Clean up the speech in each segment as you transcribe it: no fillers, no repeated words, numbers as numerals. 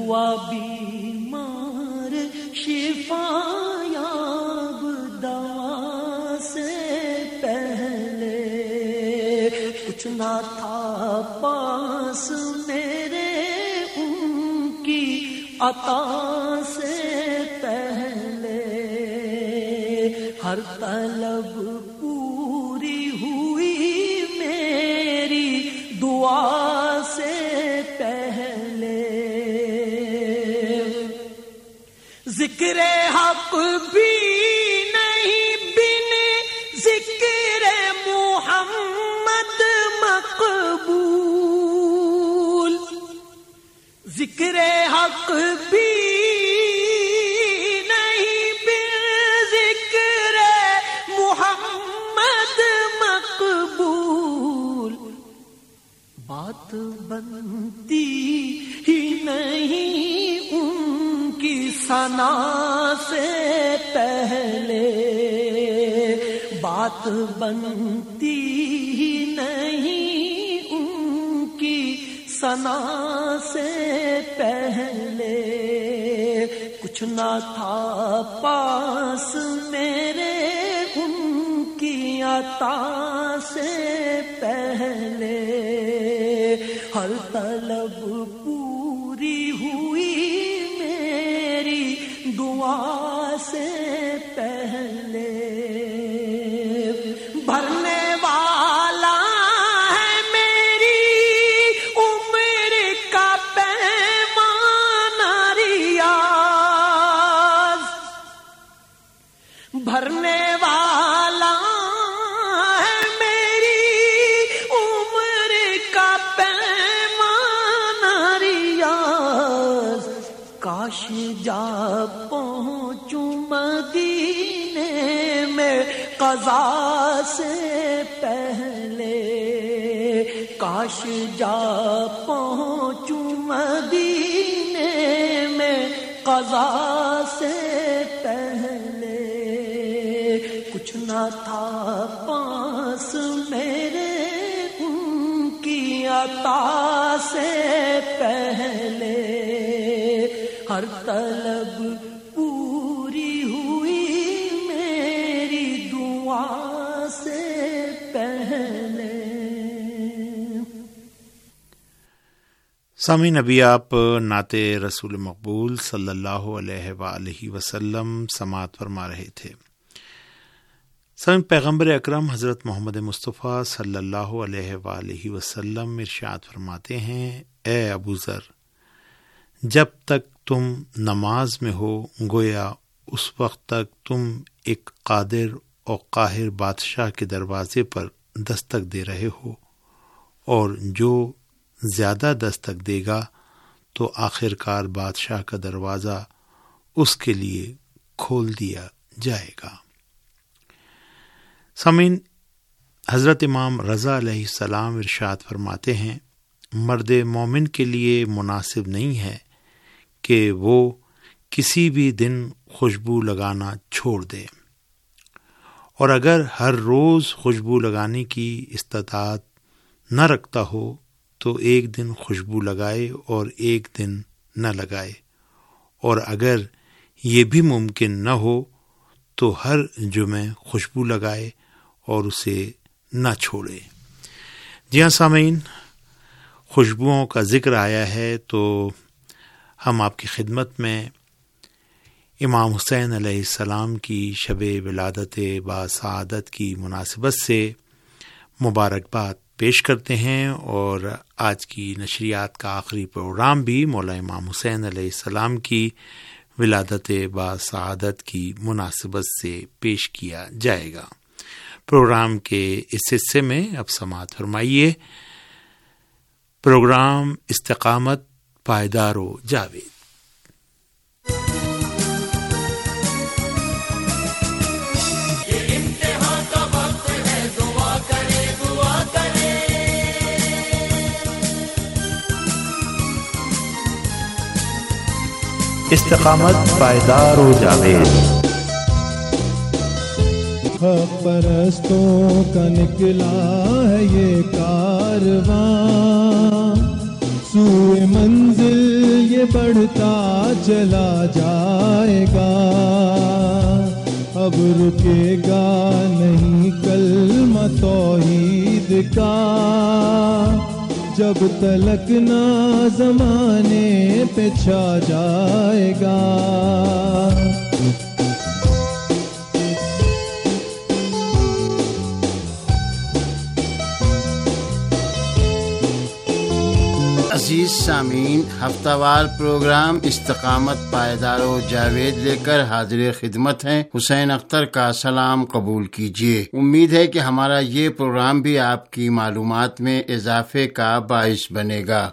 ہوا بیمار شفا یاب دوا سے پہلے، کچھ نہ تھا پاس میرے ان کی عطا سے پہلے، ہر طلب پوری ہوئی میری دعا سے پہلے، ذکر حق بھی نہیں بن ذکر محمد مقبول، ذکر حق بھی نہیں بن ذکر محمد مقبول، بات بنتی ہی نہیں ان کی ثنا سے پہلے، بات بنتی ہی نہیں ان کی ثنا سے پہلے، کچھ نہ تھا پاس میرے ان کی عطا سے پہلے، ہر طلب پوری ہوئی میری دعا سے پہلے، بھرنے والا ہے میری عمر کا پیمانہ ریاض، بھرنے والا ہے میری عمر کا پیمانہ ریاض، کاش جا پہنچوں مدینے میں قضا سے پہلے، کاش جا پہنچوں مدینے میں قضا سے پہلے، کچھ نہ تھا پاس میرے ان کی عطا سے پہلے، ہر طلب پوری ہوئی میری دعا سے پہلے۔ سامعین، ابھی آپ نعت رسول مقبول صلی اللہ علیہ وآلہ وسلم سماعت فرما رہے تھے۔ سامعین، پیغمبر اکرم حضرت محمد مصطفیٰ صلی اللہ علیہ وآلہ وسلم ارشاد فرماتے ہیں، اے ابو ذر، جب تک تم نماز میں ہو گویا اس وقت تک تم ایک قادر اور قاہر بادشاہ کے دروازے پر دستک دے رہے ہو، اور جو زیادہ دستک دے گا تو آخر کار بادشاہ کا دروازہ اس کے لیے کھول دیا جائے گا۔ سامعین، حضرت امام رضا علیہ السلام ارشاد فرماتے ہیں، مرد مومن کے لیے مناسب نہیں ہے کہ وہ کسی بھی دن خوشبو لگانا چھوڑ دے، اور اگر ہر روز خوشبو لگانے کی استطاعت نہ رکھتا ہو تو ایک دن خوشبو لگائے اور ایک دن نہ لگائے، اور اگر یہ بھی ممکن نہ ہو تو ہر جمعے خوشبو لگائے اور اسے نہ چھوڑے۔ جی ہاں سامعین، خوشبوؤں کا ذکر آیا ہے تو ہم آپ کی خدمت میں امام حسین علیہ السلام کی شب ولادت باسعادت کی مناسبت سے مبارکباد پیش کرتے ہیں، اور آج کی نشریات کا آخری پروگرام بھی مولا امام حسین علیہ السلام کی ولادت باسعادت کی مناسبت سے پیش کیا جائے گا۔ پروگرام کے اس حصے میں اب سماعت فرمائیے پروگرام استقامت پائیدار و جاوید۔ استقامت پائیدار و جاوید۔ حق پرستوں کا نکلا ہے یہ کارواں، سوئے منزل یہ بڑھتا چلا جائے گا، اب رکے گا نہیں کلمہ توحید کا، جب تلک نہ زمانے پہ چھا جائے گا۔ عزیز سامعین، ہفتہ وار پروگرام استقامت پائیدار و جاوید لے کر حاضر خدمت ہیں۔ حسین اختر کا سلام قبول کیجیے۔ امید ہے کہ ہمارا یہ پروگرام بھی آپ کی معلومات میں اضافے کا باعث بنے گا۔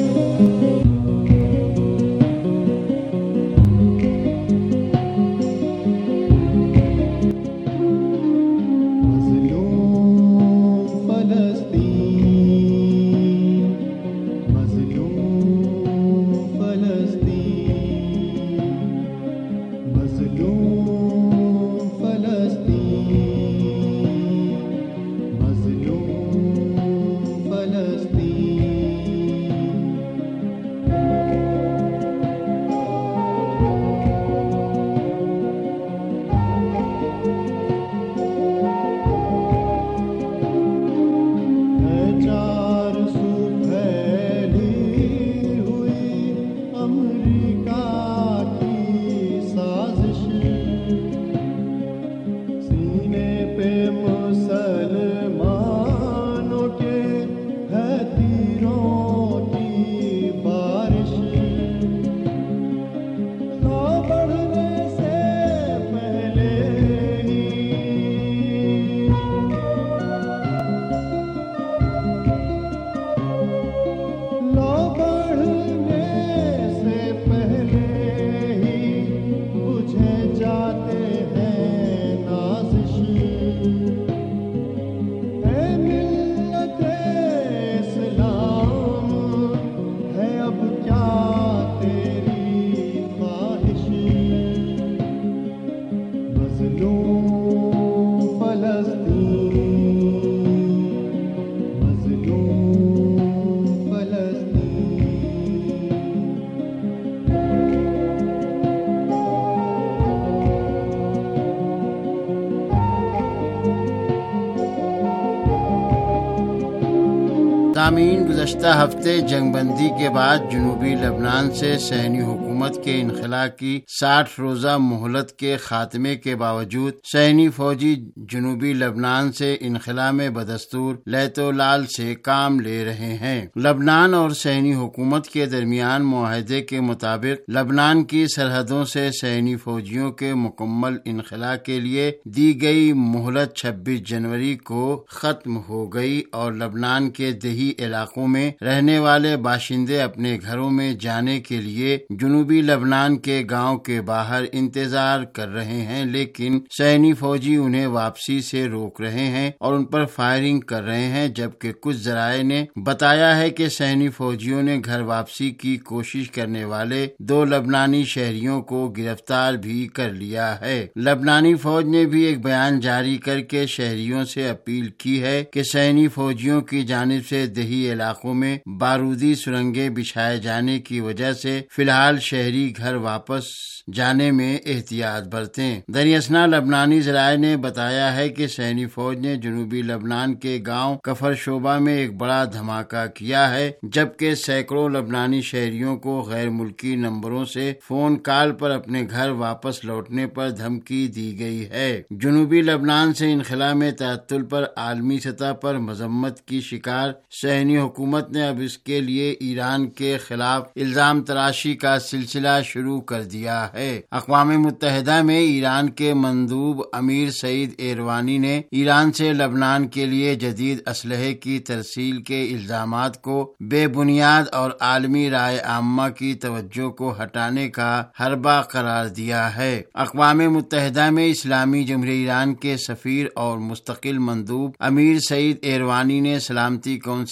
سامعین، گزشتہ ہفتے جنگ بندی کے بعد جنوبی لبنان سے صہیونی حکومت کے انخلا کی 60 روزہ مہلت کے خاتمے کے باوجود صہیونی فوجی جنوبی لبنان سے انخلا میں بدستور لیت و لال سے کام لے رہے ہیں۔ لبنان اور صہیونی حکومت کے درمیان معاہدے کے مطابق لبنان کی سرحدوں سے صہیونی فوجیوں کے مکمل انخلا کے لیے دی گئی مہلت 26 جنوری کو ختم ہو گئی اور لبنان کے دیہی علاقوں میں رہنے والے باشندے اپنے گھروں میں جانے کے لیے جنوبی لبنان کے گاؤں کے باہر انتظار کر رہے ہیں، لیکن صہیونی فوجی انہیں واپسی سے روک رہے ہیں اور ان پر فائرنگ کر رہے ہیں، جبکہ کچھ ذرائع نے بتایا ہے کہ صہیونی فوجیوں نے گھر واپسی کی کوشش کرنے والے 2 لبنانی شہریوں کو گرفتار بھی کر لیا ہے۔ لبنانی فوج نے بھی ایک بیان جاری کر کے شہریوں سے اپیل کی ہے کہ صہیونی فوجیوں کی جانب سے دیہی علاقوں میں بارودی سرنگیں بچھائے جانے کی وجہ سے فی الحال شہری گھر واپس جانے میں احتیاط برتیں۔ دریاسنا لبنانی ذرائع نے بتایا ہے کہ صہیونی فوج نے جنوبی لبنان کے گاؤں کفر شعبہ میں ایک بڑا دھماکہ کیا ہے، جبکہ سینکڑوں لبنانی شہریوں کو غیر ملکی نمبروں سے فون کال پر اپنے گھر واپس لوٹنے پر دھمکی دی گئی ہے۔ جنوبی لبنان سے انخلا میں تعطل پر عالمی سطح پر مذمت کی شکار صہیونی حکومت نے اب اس کے لیے ایران کے خلاف الزام تراشی کا سلسلہ شروع کر دیا ہے۔ اقوام متحدہ میں ایران کے مندوب امیر سعید ایروانی نے ایران سے لبنان کے لیے جدید اسلحے کی ترسیل کے الزامات کو بے بنیاد اور عالمی رائے عامہ کی توجہ کو ہٹانے کا حربہ قرار دیا ہے۔ اقوام متحدہ میں اسلامی جمہوریہ ایران کے سفیر اور مستقل مندوب امیر سعید ایروانی نے سلامتی کونسل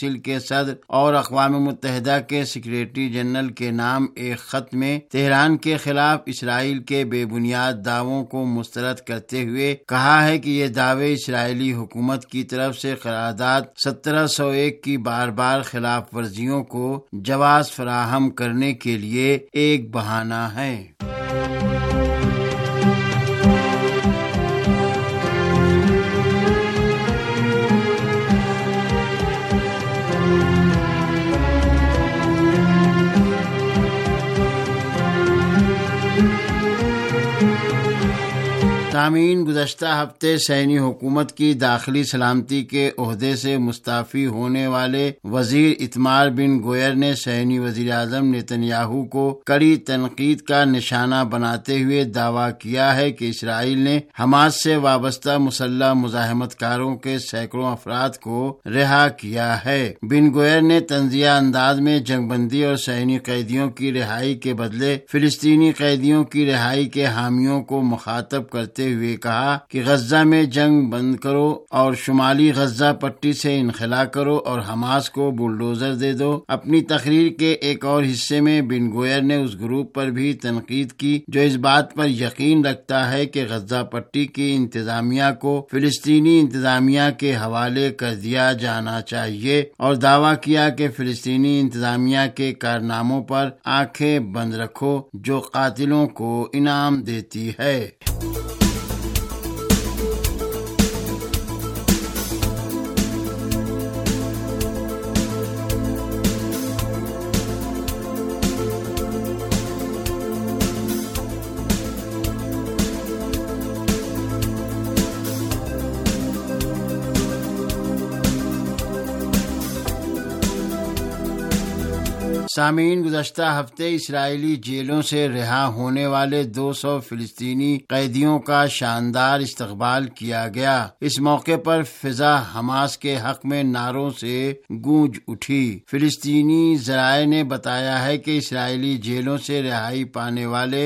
کونسل کے صدر اور اقوام متحدہ کے سیکریٹری جنرل کے نام ایک خط میں تہران کے خلاف اسرائیل کے بے بنیاد دعووں کو مسترد کرتے ہوئے کہا ہے کہ یہ دعوے اسرائیلی حکومت کی طرف سے قرارداد 1701 کی بار بار خلاف ورزیوں کو جواز فراہم کرنے کے لیے ایک بہانہ ہے۔ سامعین، گزشتہ ہفتے صہیونی حکومت کی داخلی سلامتی کے عہدے سے مستعفی ہونے والے وزیر اتمار بن گوئر نے صہیونی وزیر اعظم نیتن یاہو کو کڑی تنقید کا نشانہ بناتے ہوئے دعویٰ کیا ہے کہ اسرائیل نے حماس سے وابستہ مسلح مزاحمت کاروں کے سینکڑوں افراد کو رہا کیا ہے۔ بن گوئر نے طنزیہ انداز میں جنگ بندی اور صہیونی قیدیوں کی رہائی کے بدلے فلسطینی قیدیوں کی رہائی کے حامیوں کو مخاطب کرتے ہوئے کہا کہ غزہ میں جنگ بند کرو اور شمالی غزہ پٹی سے انخلا کرو اور حماس کو بلڈوزر دے دو۔ اپنی تقریر کے ایک اور حصے میں بن گوئر نے اس گروپ پر بھی تنقید کی جو اس بات پر یقین رکھتا ہے کہ غزہ پٹی کی انتظامیہ کو فلسطینی انتظامیہ کے حوالے کر دیا جانا چاہیے، اور دعویٰ کیا کہ فلسطینی انتظامیہ کے کارناموں پر آنکھیں بند رکھو جو قاتلوں کو انعام دیتی ہے۔ سامعین، گزشتہ ہفتے اسرائیلی جیلوں سے رہا ہونے والے 200 فلسطینی قیدیوں کا شاندار استقبال کیا گیا۔ اس موقع پر فضا حماس کے حق میں نعروں سے گونج اٹھی۔ فلسطینی ذرائع نے بتایا ہے کہ اسرائیلی جیلوں سے رہائی پانے والے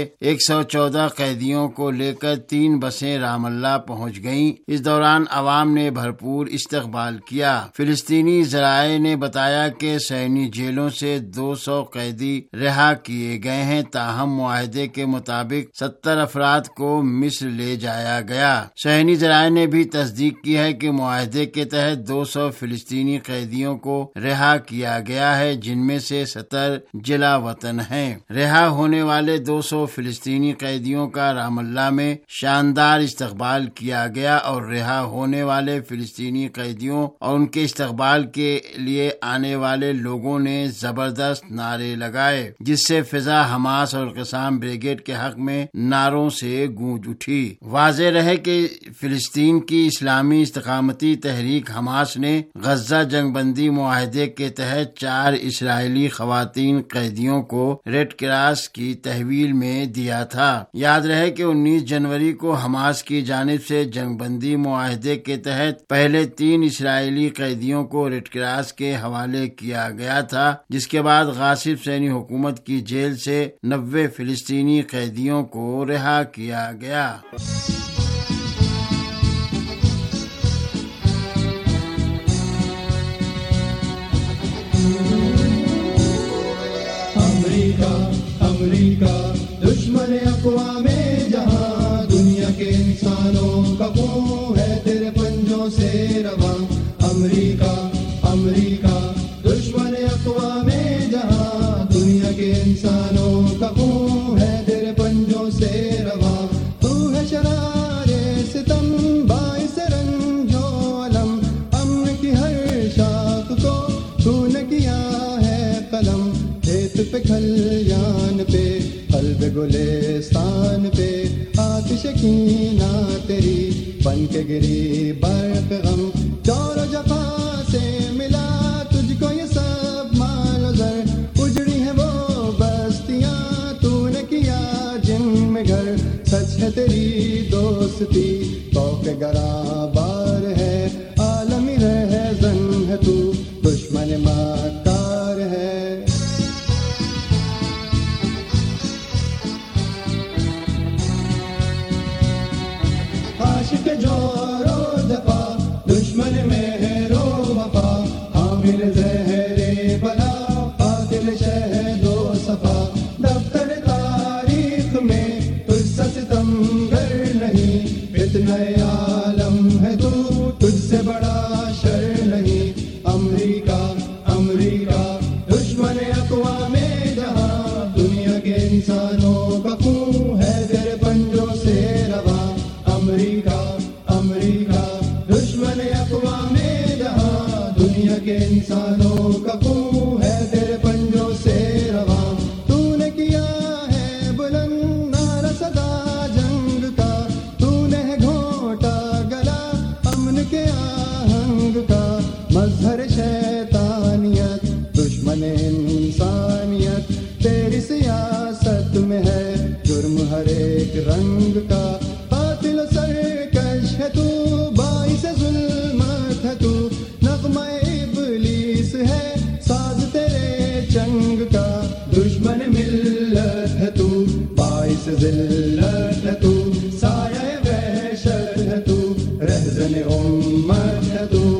114 قیدیوں کو لے کر 3 بسیں رام اللہ پہنچ گئیں۔ اس دوران عوام نے بھرپور استقبال کیا۔ فلسطینی ذرائع نے بتایا کہ صہیونی جیلوں سے 200 قیدی رہا کیے گئے ہیں، تاہم معاہدے کے مطابق 70 افراد کو مصر لے جایا گیا۔ صہیونی ذرائع نے بھی تصدیق کی ہے کہ معاہدے کے تحت 200 فلسطینی قیدیوں کو رہا کیا گیا ہے، جن میں سے 70 جلا وطن ہیں۔ رہا ہونے والے 200 فلسطینی قیدیوں کا رام اللہ میں شاندار استقبال کیا گیا، اور رہا ہونے والے فلسطینی قیدیوں اور ان کے استقبال کے لیے آنے والے لوگوں نے زبردست نعرے لگائے، جس سے فضا حماس اور قسام بریگیڈ کے حق میں نعروں سے گونج اٹھی۔ واضح رہے کہ فلسطین کی اسلامی استقامتی تحریک حماس نے غزہ جنگ بندی معاہدے کے تحت 4 اسرائیلی خواتین قیدیوں کو ریڈ کراس کی تحویل میں دیا تھا۔ یاد رہے کہ 19 جنوری کو حماس کی جانب سے جنگ بندی معاہدے کے تحت پہلے 3 اسرائیلی قیدیوں کو ریڈ کراس کے حوالے کیا گیا تھا، جس کے بعد غاصب صہیونی حکومت کی جیل سے 90 فلسطینی قیدیوں کو رہا کیا گیا۔ امریکہ دشمن اقوام جہاں، دنیا کے انسانوں کا خون ہے تیرے پنجوں سے رواں۔ امریکہ دشمن اقوام جہاں، دنیا کے انسانوں کا خون ہے تیرے پنجوں سے رواں۔ تو ہے شرار ستم باعث رنج و علم، امن کی ہر شاخ کو تو نے کیا ہے قلم۔ کھیت پہ کھلیان پہ قلب گلستان پہ آتش کینہ تیری بن کے گری برق غم۔ جور و جفا سے ملا تجھ کو یہ سب مال و زر، اجڑی ہیں وہ بستیاں تو نے کیا جن میں گھر۔ سچ ہے تیری دوستی توق گراں بار ہے، عالمی رہزن ہے تو دشمن مکار ہے۔ عاشق جور و دفا، دشمن مہر و وفا، حامل سیاست میں ہے جرم ہر ایک رنگ کا، قاتل و سرکش ہے تو، باعث ظلمت ہے تو، نغمہ ابلیس ہے ساز تیرے چنگ کا، دشمن ملت ہے تو، باعث ذلت ہے تو، سایہ وحشت ہے تو، رہزن امت ہے تو۔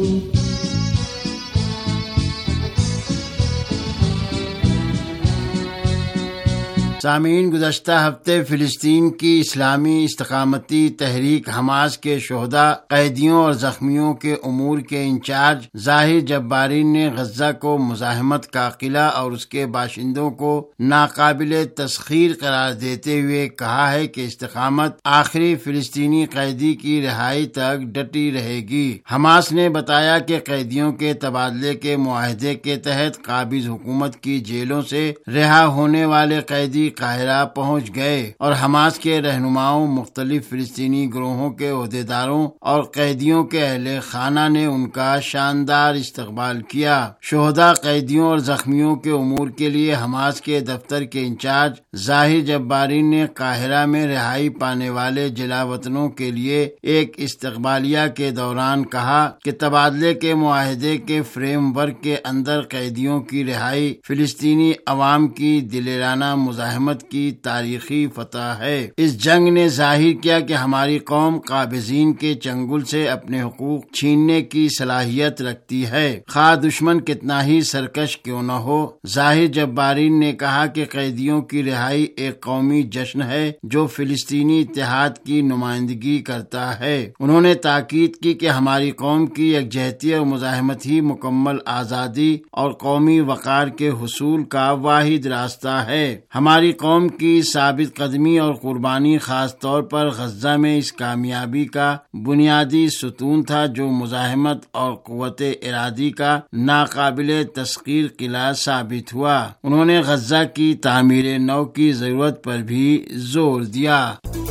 سامعین، گزشتہ ہفتے فلسطین کی اسلامی استقامتی تحریک حماس کے شہداء، قیدیوں اور زخمیوں کے امور کے انچارج ظاہر جباری نے غزہ کو مزاحمت کا قلعہ اور اس کے باشندوں کو ناقابل تسخیر قرار دیتے ہوئے کہا ہے کہ استقامت آخری فلسطینی قیدی کی رہائی تک ڈٹی رہے گی۔ حماس نے بتایا کہ قیدیوں کے تبادلے کے معاہدے کے تحت قابض حکومت کی جیلوں سے رہا ہونے والے قیدی قاہرہ پہنچ گئے اور حماس کے رہنماؤں، مختلف فلسطینی گروہوں کے عہدیداروں اور قیدیوں کے اہل خانہ نے ان کا شاندار استقبال کیا۔ شہداء، قیدیوں اور زخمیوں کے امور کے لیے حماس کے دفتر کے انچارج ظاہر جباری نے قاہرہ میں رہائی پانے والے جلا وطنوں کے لیے ایک استقبالیہ کے دوران کہا کہ تبادلے کے معاہدے کے فریم ورک کے اندر قیدیوں کی رہائی فلسطینی عوام کی دلیرانہ مزاحمت کی تاریخی فتح ہے۔ اس جنگ نے ظاہر کیا کہ ہماری قوم قابضین کے چنگل سے اپنے حقوق چھیننے کی صلاحیت رکھتی ہے، خواہ دشمن کتنا ہی سرکش کیوں نہ ہو۔ ظاہر جباری نے کہا کہ قیدیوں کی رہائی ایک قومی جشن ہے جو فلسطینی اتحاد کی نمائندگی کرتا ہے۔ انہوں نے تاکید کی کہ ہماری قوم کی یکجہتی اور مزاحمت ہی مکمل آزادی اور قومی وقار کے حصول کا واحد راستہ ہے۔ ہماری قوم کی ثابت قدمی اور قربانی خاص طور پر غزہ میں اس کامیابی کا بنیادی ستون تھا جو مزاحمت اور قوت ارادی کا ناقابل تسخیر قلعہ ثابت ہوا۔ انہوں نے غزہ کی تعمیر نو کی ضرورت پر بھی زور دیا۔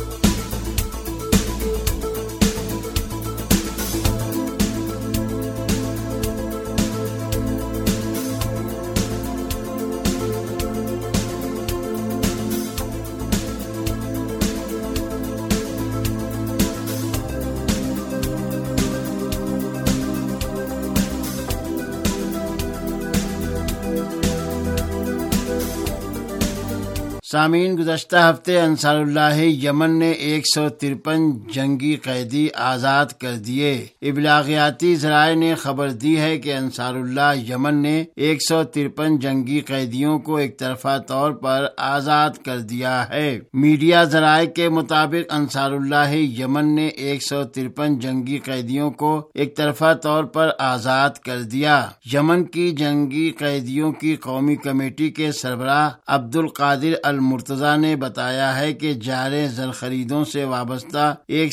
سامعین، گزشتہ ہفتے انصار اللہ یمن نے 153 جنگی قیدی آزاد کر دیے۔ ابلاغیاتی ذرائع نے خبر دی ہے کہ انصار اللہ یمن نے 153 جنگی قیدیوں کو ایک طرفہ طور پر آزاد کر دیا ہے۔ میڈیا ذرائع کے مطابق انصار اللہ یمن نے 153 جنگی قیدیوں کو ایک طرفہ طور پر آزاد کر دیا۔ یمن کی جنگی قیدیوں کی قومی کمیٹی کے سربراہ عبد القادر المرتضی نے بتایا ہے کہ جارح زر خریدوں سے وابستہ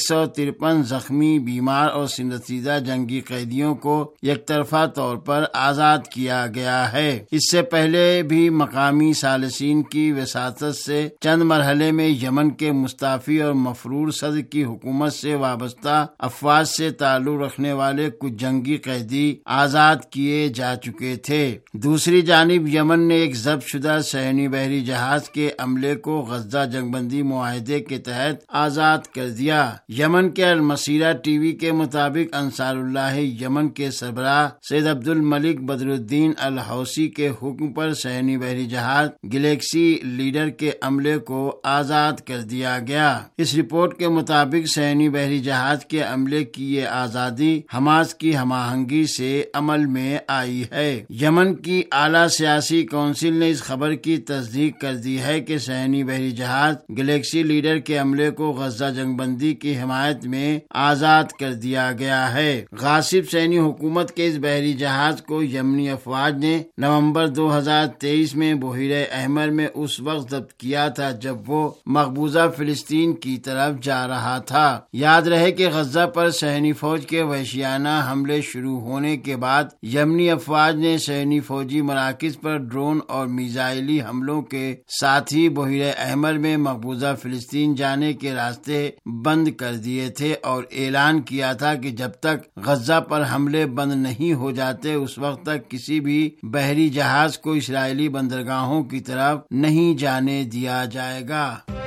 153 زخمی، بیمار اور سنرسیدہ جنگی قیدیوں کو یک طرفہ طور پر آزاد کیا گیا ہے۔ اس سے پہلے بھی مقامی ثالثین کی وساطت سے چند مرحلے میں یمن کے مستعفی اور مفرور صدر کی حکومت سے وابستہ افواج سے تعلق رکھنے والے کچھ جنگی قیدی آزاد کیے جا چکے تھے۔ دوسری جانب یمن نے ایک ضبط شدہ صہیونی بحری جہاز کے عملے کو غزہ جنگ بندی معاہدے کے تحت آزاد کر دیا۔ یمن کے المسیرہ ٹی وی کے مطابق انصار اللہ یمن کے سربراہ سید عبد الملک بدر الدین الحوثی کے حکم پر صہیونی بحری جہاز گلیکسی لیڈر کے عملے کو آزاد کر دیا گیا۔ اس رپورٹ کے مطابق صہیونی بحری جہاز کے عملے کی یہ آزادی حماس کی ہم آہنگی سے عمل میں آئی ہے۔ یمن کی اعلیٰ سیاسی کونسل نے اس خبر کی تصدیق کر دی ہے کہ صہیونی بحری جہاز گلیکسی لیڈر کے عملے کو غزہ جنگ بندی کی حمایت میں آزاد کر دیا گیا ہے۔ غاصب صہیونی حکومت کے اس بحری جہاز کو یمنی افواج نے نومبر 2023 میں بحیرہ احمر میں اس وقت ضبط کیا تھا جب وہ مقبوضہ فلسطین کی طرف جا رہا تھا۔ یاد رہے کہ غزہ پر صہیونی فوج کے وحشیانہ حملے شروع ہونے کے بعد یمنی افواج نے صہیونی فوجی مراکز پر ڈرون اور میزائلی حملوں کے ساتھ ہی ہی بحیرہ احمر میں مقبوضہ فلسطین جانے کے راستے بند کر دیے تھے اور اعلان کیا تھا کہ جب تک غزہ پر حملے بند نہیں ہو جاتے اس وقت تک کسی بھی بحری جہاز کو اسرائیلی بندرگاہوں کی طرف نہیں جانے دیا جائے گا۔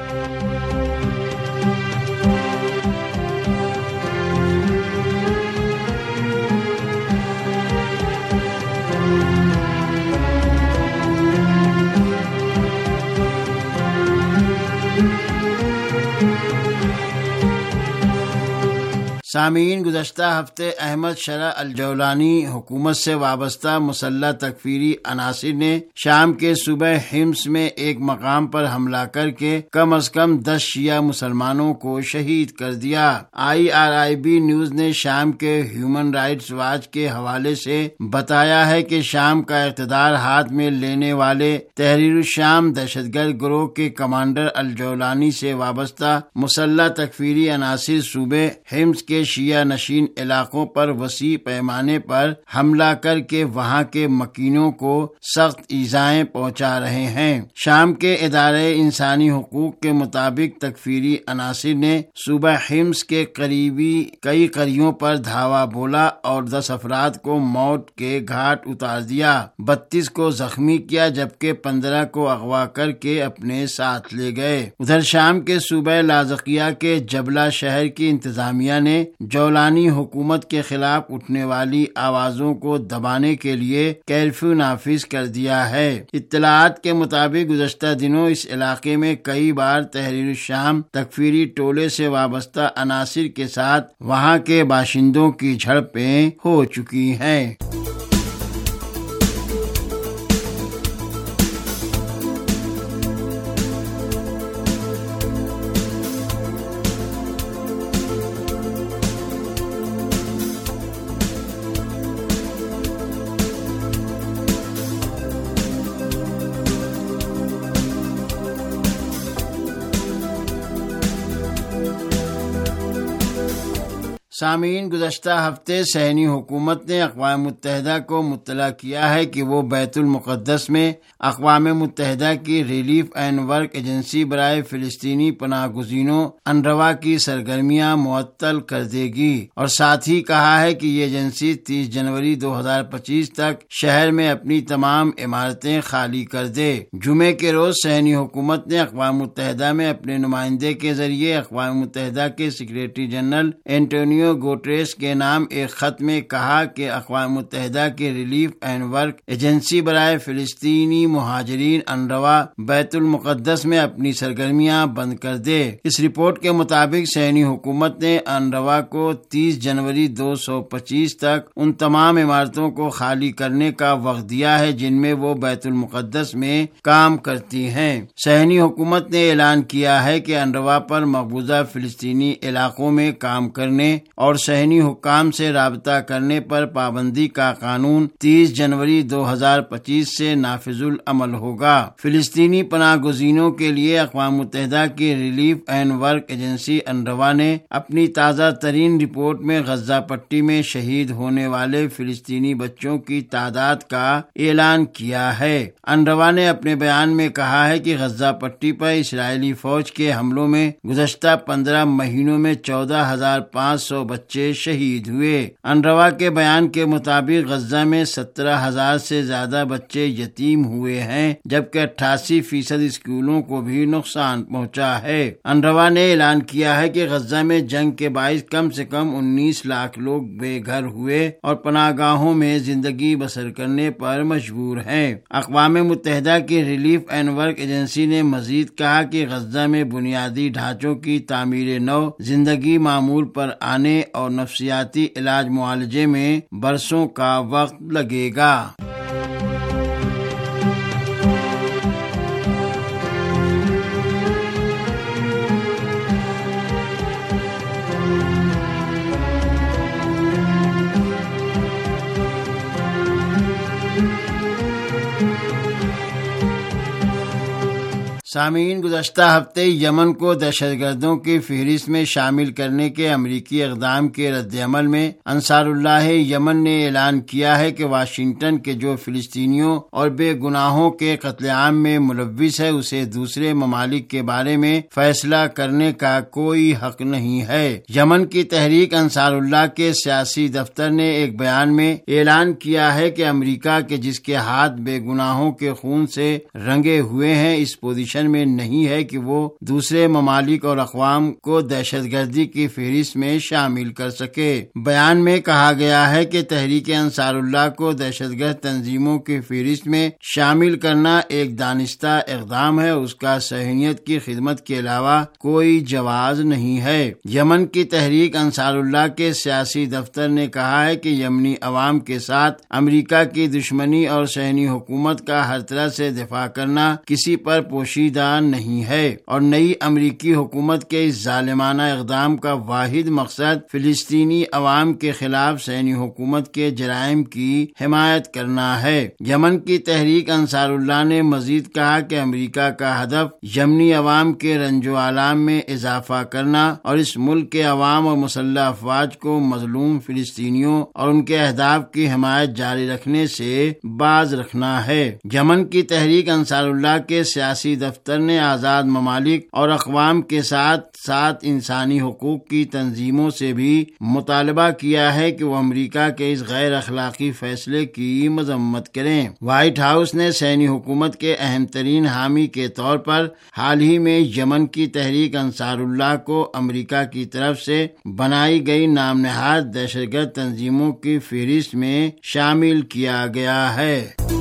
سامعین، گزشتہ ہفتے احمد شرح الجولانی حکومت سے وابستہ مسلح تکفیری عناصر نے شام کے صوبہ حمص میں ایک مقام پر حملہ کر کے کم از کم 10 شیعہ مسلمانوں کو شہید کر دیا۔ IRIB نیوز نے شام کے ہیومن رائٹس واچ کے حوالے سے بتایا ہے کہ شام کا اقتدار ہاتھ میں لینے والے تحریر الشام دہشت گرد گروہ کے کمانڈر الجولانی سے وابستہ مسلح تکفیری عناصر صوبے حمص کے شیعہ نشین علاقوں پر وسیع پیمانے پر حملہ کر کے وہاں کے مکینوں کو سخت ایذائیں پہنچا رہے ہیں۔ شام کے ادارے انسانی حقوق کے مطابق تکفیری عناصر نے صوبہ حمص کے کئی قریوں پر دھاوا بولا اور 10 افراد کو موت کے گھاٹ اتار دیا، 32 کو زخمی کیا جبکہ 15 کو اغوا کر کے اپنے ساتھ لے گئے۔ ادھر شام کے صوبہ لاذقیہ کے جبلہ شہر کی انتظامیہ نے جولانی حکومت کے خلاف اٹھنے والی آوازوں کو دبانے کے لیے کرفیو نافذ کر دیا ہے۔ اطلاعات کے مطابق گزشتہ دنوں اس علاقے میں کئی بار تحریر الشام تکفیری ٹولے سے وابستہ عناصر کے ساتھ وہاں کے باشندوں کی جھڑپیں ہو چکی ہیں۔ سامعین، گزشتہ ہفتے صہیونی حکومت نے اقوام متحدہ کو مطلع کیا ہے کہ وہ بیت المقدس میں اقوام متحدہ کی ریلیف اینڈ ورک ایجنسی برائے فلسطینی پناہ گزینوں انروا کی سرگرمیاں معطل کر دے گی، اور ساتھ ہی کہا ہے کہ یہ ایجنسی 30 جنوری 2025 تک شہر میں اپنی تمام عمارتیں خالی کر دے۔ جمعے کے روز صہیونی حکومت نے اقوام متحدہ میں اپنے نمائندے کے ذریعے اقوام متحدہ کے سیکریٹری جنرل اینٹونیو گوٹریس کے نام ایک خط میں کہا کہ اقوام متحدہ کی ریلیف اینڈ ورک ایجنسی برائے فلسطینی مہاجرین انروا بیت المقدس میں اپنی سرگرمیاں بند کر دے۔ اس رپورٹ کے مطابق صہیونی حکومت نے انروا کو 30 جنوری 2025 تک ان تمام عمارتوں کو خالی کرنے کا وقت دیا ہے جن میں وہ بیت المقدس میں کام کرتی ہیں۔ صہیونی حکومت نے اعلان کیا ہے کہ انروا پر مقبوضہ فلسطینی علاقوں میں کام کرنے اور صہیونی حکام سے رابطہ کرنے پر پابندی کا قانون 30 جنوری 2025 سے نافذ العمل ہوگا۔ فلسطینی پناہ گزینوں کے لیے اقوام متحدہ کی ریلیف اینڈ ورک ایجنسی انروا نے اپنی تازہ ترین رپورٹ میں غزہ پٹی میں شہید ہونے والے فلسطینی بچوں کی تعداد کا اعلان کیا ہے۔ انروا نے اپنے بیان میں کہا ہے کہ غزہ پٹی پر اسرائیلی فوج کے حملوں میں گزشتہ 15 مہینوں میں 14,500 بچے شہید ہوئے۔ انروا کے بیان کے مطابق غزہ میں 17,000 سے زیادہ بچے یتیم ہوئے ہیں جبکہ 88% اسکولوں کو بھی نقصان پہنچا ہے۔ انروا نے اعلان کیا ہے کہ غزہ میں جنگ کے باعث کم سے کم 19 لاکھ لوگ بے گھر ہوئے اور پناہ گاہوں میں زندگی بسر کرنے پر مجبور ہیں۔ اقوام متحدہ کی ریلیف اینڈ ورک ایجنسی نے مزید کہا کہ غزہ میں بنیادی ڈھانچوں کی تعمیر نو، زندگی معمول پر آنے اور نفسیاتی علاج معالجے میں برسوں کا وقت لگے گا۔ سامعین، گزشتہ ہفتے یمن کو دہشت گردوں کی فہرست میں شامل کرنے کے امریکی اقدام کے رد عمل میں انصار اللہ یمن نے اعلان کیا ہے کہ واشنگٹن کے جو فلسطینیوں اور بے گناہوں کے قتل عام میں ملوث ہے اسے دوسرے ممالک کے بارے میں فیصلہ کرنے کا کوئی حق نہیں ہے۔ یمن کی تحریک انصار اللہ کے سیاسی دفتر نے ایک بیان میں اعلان کیا ہے کہ امریکہ کے جس کے ہاتھ بے گناہوں کے خون سے رنگے ہوئے ہیں اس پوزیشن میں نہیں ہے کہ وہ دوسرے ممالک اور اقوام کو دہشت گردی کی فہرست میں شامل کر سکے۔ بیان میں کہا گیا ہے کہ تحریک انصار اللہ کو دہشت گرد تنظیموں کی فہرست میں شامل کرنا ایک دانستہ اقدام ہے، اس کا صہیونیت کی خدمت کے علاوہ کوئی جواز نہیں ہے۔ یمن کی تحریک انصار اللہ کے سیاسی دفتر نے کہا ہے کہ یمنی عوام کے ساتھ امریکہ کی دشمنی اور صہیونی حکومت کا ہر طرح سے دفاع کرنا کسی پر پوشیدہ نہیں ہے، اور نئی امریکی حکومت کے اس ظالمانہ اقدام کا واحد مقصد فلسطینی عوام کے خلاف صہیونی حکومت کے جرائم کی حمایت کرنا ہے۔ یمن کی تحریک انصار اللہ نے مزید کہا کہ امریکہ کا ہدف یمنی عوام کے رنج و آلام میں اضافہ کرنا اور اس ملک کے عوام اور مسلح افواج کو مظلوم فلسطینیوں اور ان کے اہداف کی حمایت جاری رکھنے سے باز رکھنا ہے۔ یمن کی تحریک انصار اللہ کے سیاسی دفتر نے آزاد ممالک اور اقوام کے ساتھ ساتھ انسانی حقوق کی تنظیموں سے بھی مطالبہ کیا ہے کہ وہ امریکہ کے اس غیر اخلاقی فیصلے کی مذمت کریں۔ وائٹ ہاؤس نے صہیونی حکومت کے اہم ترین حامی کے طور پر حال ہی میں یمن کی تحریک انصار اللہ کو امریکہ کی طرف سے بنائی گئی نام نہاد دہشت گرد تنظیموں کی فہرست میں شامل کیا گیا ہے۔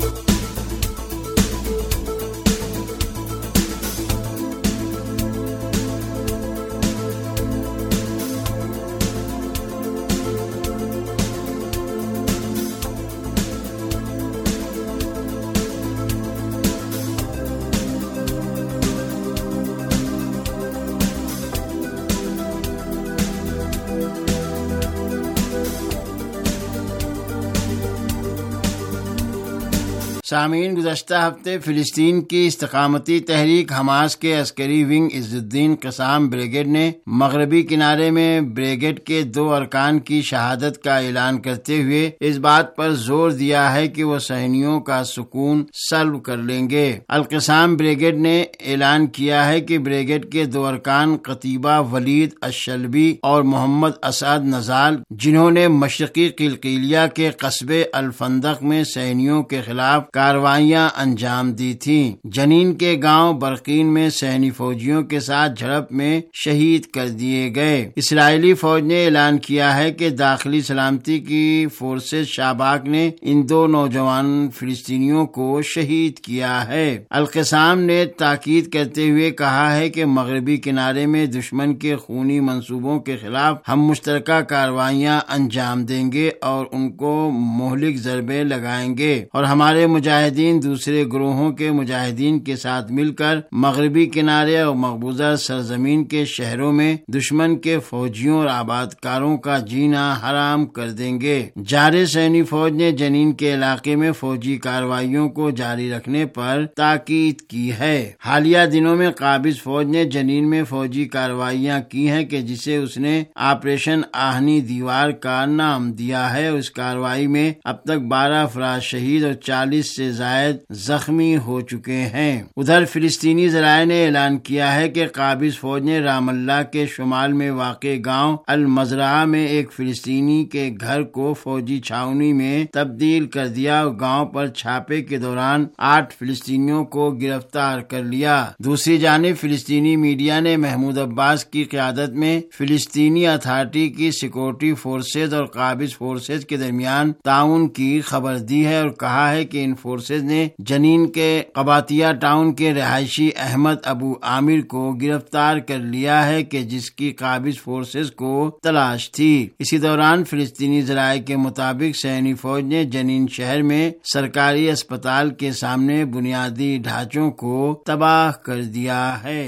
سامعین، گزشتہ ہفتے فلسطین کی استقامتی تحریک حماس کے عسکری ونگ عز الدین قسام بریگیڈ نے مغربی کنارے میں بریگیڈ کے 2 ارکان کی شہادت کا اعلان کرتے ہوئے اس بات پر زور دیا ہے کہ وہ صہیونیوں کا سکون سلب کر لیں گے۔ القسام بریگیڈ نے اعلان کیا ہے کہ بریگیڈ کے 2 ارکان قتیبہ ولید الشلبی اور محمد اسعد نزال، جنہوں نے مشرقی قلقیلیہ کے قصبے الفندق میں صہیونیوں کے خلاف کارروائیاں انجام دی تھیں، جنین کے گاؤں برقین میں صہیونی فوجیوں کے ساتھ جھڑپ میں شہید کر دیے گئے۔ اسرائیلی فوج نے اعلان کیا ہے کہ داخلی سلامتی کی فورسز شاباک نے ان 2 نوجوان فلسطینیوں کو شہید کیا ہے۔ القسام نے تاکید کرتے ہوئے کہا ہے کہ مغربی کنارے میں دشمن کے خونی منصوبوں کے خلاف ہم مشترکہ کارروائیاں انجام دیں گے اور ان کو مہلک ضربیں لگائیں گے، اور ہمارے مجاہدین دوسرے گروہوں کے مجاہدین کے ساتھ مل کر مغربی کنارے اور مقبوضہ سرزمین کے شہروں میں دشمن کے فوجیوں اور آبادکاروں کا جینا حرام کر دیں گے۔ جارح صہیونی فوج نے جنین کے علاقے میں فوجی کارروائیوں کو جاری رکھنے پر تاکید کی ہے۔ حالیہ دنوں میں قابض فوج نے جنین میں فوجی کارروائیاں کی ہیں کہ جسے اس نے آپریشن آہنی دیوار کا نام دیا ہے۔ اس کارروائی میں اب تک 12 افراد شہید اور 40 سے زائد زخمی ہو چکے ہیں۔ ادھر فلسطینی ذرائع نے اعلان کیا ہے کہ قابض فوج نے رام اللہ کے شمال میں واقع گاؤں المزرعہ میں ایک فلسطینی کے گھر کو فوجی چھاؤنی میں تبدیل کر دیا اور گاؤں پر چھاپے کے دوران 8 فلسطینیوں کو گرفتار کر لیا۔ دوسری جانب فلسطینی میڈیا نے محمود عباس کی قیادت میں فلسطینی اتھارٹی کی سیکورٹی فورسز اور قابض فورسز کے درمیان تعاون کی خبر دی ہے اور کہا ہے کہ ان فورسز نے جنین کے قباطیہ ٹاؤن کے رہائشی احمد ابو عامر کو گرفتار کر لیا ہے کہ جس کی قابض فورسز کو تلاش تھی۔ اسی دوران فلسطینی ذرائع کے مطابق صہیونی فوج نے جنین شہر میں سرکاری اسپتال کے سامنے بنیادی ڈھانچوں کو تباہ کر دیا ہے۔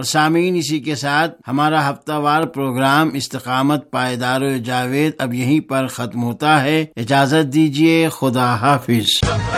سامعین، اسی کے ساتھ ہمارا ہفتہ وار پروگرام استقامت پائیدار و جاوید اب یہیں پر ختم ہوتا ہے۔ اجازت دیجیے، خدا حافظ۔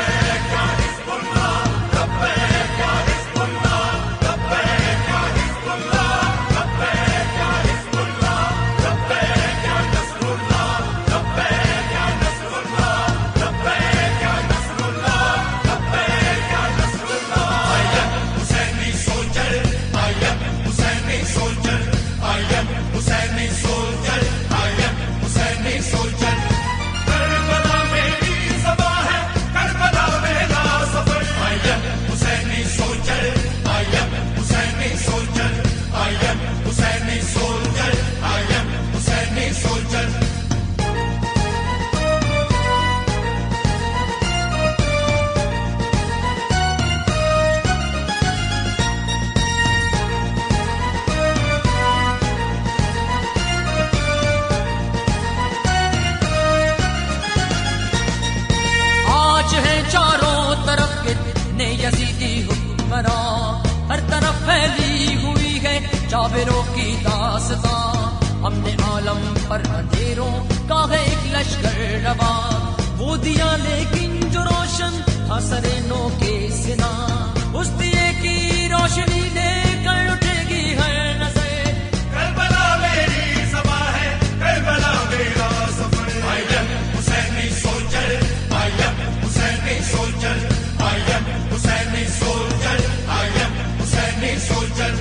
ہر طرف پھیلی ہوئی ہے جابروں کی داستان، ہم نے عالم پر اندھیروں کا ہے ایک لشکر رواں، وہ دیا لیکن جو روشن تھا سرے نو کے سنا، اس دیے کی روشنی لے کر اٹھے گی ہر نظر، کربلا میری سبا ہے، کربلا میرا سفر، I am حسینی سولجر، I am حسینی سولجر، I am حسینی سولجر، I am حسینی سولجر،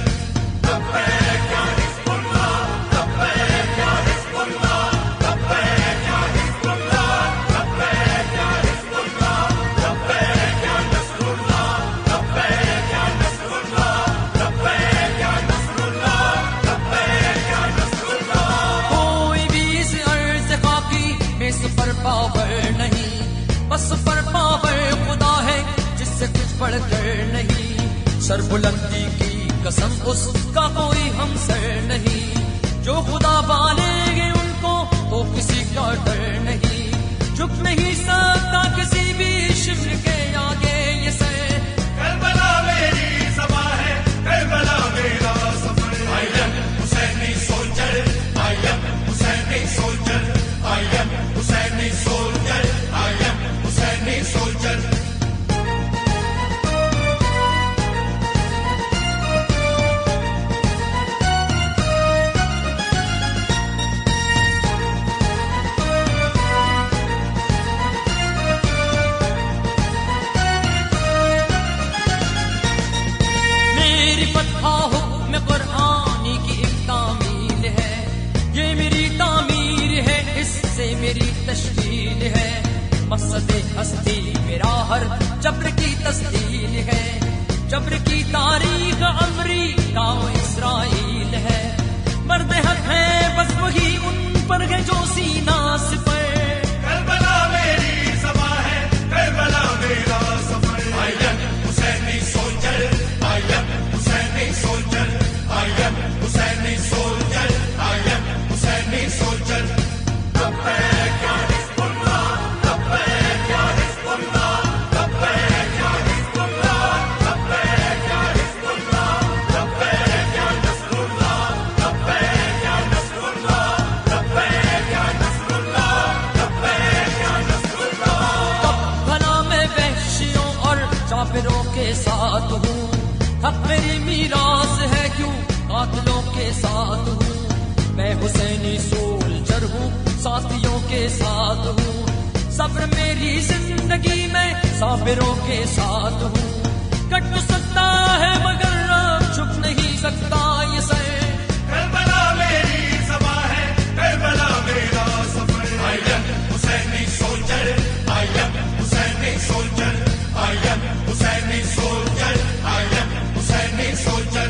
لبیک یا حزب اللہ، لبیک یا حزب اللہ، لبیک یا حزب اللہ، لبیک یا حزب اللہ، لبیک یا نصر اللہ، لبیک یا نصر اللہ، لبیک یا نصر اللہ، لبیک یا نصر اللہ۔ کوئی بھی اس عرض خاکی میں سپر پاور نہیں، بس سپر پاور خدا ہے جس سے کچھ بڑھ کر نہیں، سر بلندی کی قسم اس کا کوئی ہم سر نہیں، جو خدا بالے گے ان کو تو کسی کا ڈر نہیں، جھک نہیں سکتا کسی بھی شمر کے آگے یہ سر، کربلا میری سبا ہے، کربلا میرا سفر، I am حسینی سولجر، I am حسینی سولجر، I am حسینی سولجر، I am حسینی سولجر۔ حکم قرآنی کی ایک تعمیل ہے، یہ میری تعمیر ہے، اس سے میری تشکیل ہے، مقصد ہستی میرا ہر جبر کی تسہیل ہے، جبر کی تاریخ امریکہ و اسرائیل ہے، مرد حق ہے بس وہی ان پر ہے جو سینہ سپر، کربلا میری سبا ہے، کربلا میرا سفر، I am حسینی سولجر، I am حسینی سولجر، I am حسینی سولجر، I am حسینی سولجر، لبیک یا حزب اللہ، لبیک یا حزب اللہ، لبیک یا حزب اللہ، لبیک یا حزب اللہ، لبیک یا نصر اللہ، لبیک یا نصر اللہ، لبیک یا نصر اللہ، لبیک یا نصر اللہ۔ کب بھلا میں وحشیوں اور جابروں کے ساتھ ہوں، حق میری میراث ہے کیوں قاتلوں کے ساتھ ہوں، میں حسینی سولجر ہوں ساتھیوں کے ساتھ ہوں، صبر میری زندگی میں صابروں کے ساتھ ہوں، کٹ سکتا ہے مگر اب چھپ نہیں سکتا یہ سر، کربلا میری سبا ہے، کربلا میرا سفر، I am حسینی سولجر، I am حسینی سولجر، I am حسینی سولجر، I am حسینی سولجر۔